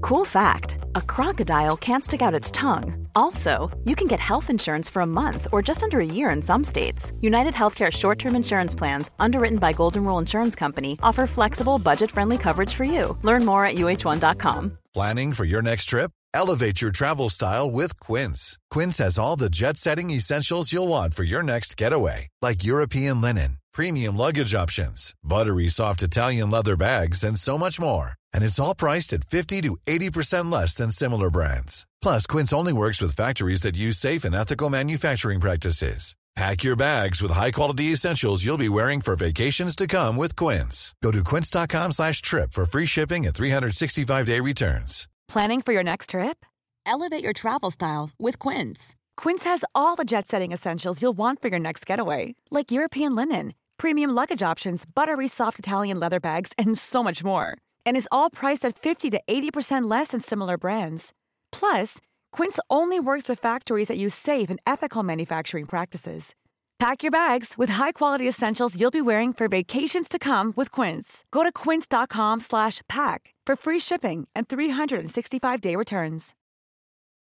Cool fact, a crocodile can't stick out its tongue. Also, you can get health insurance for a month or just under a year in some states. United Healthcare short-term insurance plans, underwritten by Golden Rule Insurance Company, offer flexible, budget-friendly coverage for you. Learn more at uh1.com.
Planning for your next trip? Elevate your travel style with Quince. Quince has all the jet-setting essentials you'll want for your next getaway, like European linen, premium luggage options, buttery soft Italian leather bags, and so much more. And it's all priced at 50 to 80% less than similar brands. Plus, Quince only works with factories that use safe and ethical manufacturing practices. Pack your bags with high-quality essentials you'll be wearing for vacations to come with Quince. Go to quince.com/trip for free shipping and 365-day returns.
Planning for your next trip?
Elevate your travel style with Quince.
Quince has all the jet-setting essentials you'll want for your next getaway, like European linen, premium luggage options, buttery soft Italian leather bags, and so much more. And is all priced at 50 to 80% less than similar brands. Plus, Quince only works with factories that use safe and ethical manufacturing practices. Pack your bags with high-quality essentials you'll be wearing for vacations to come with Quince. Go to quince.com/pack for free shipping and 365-day returns.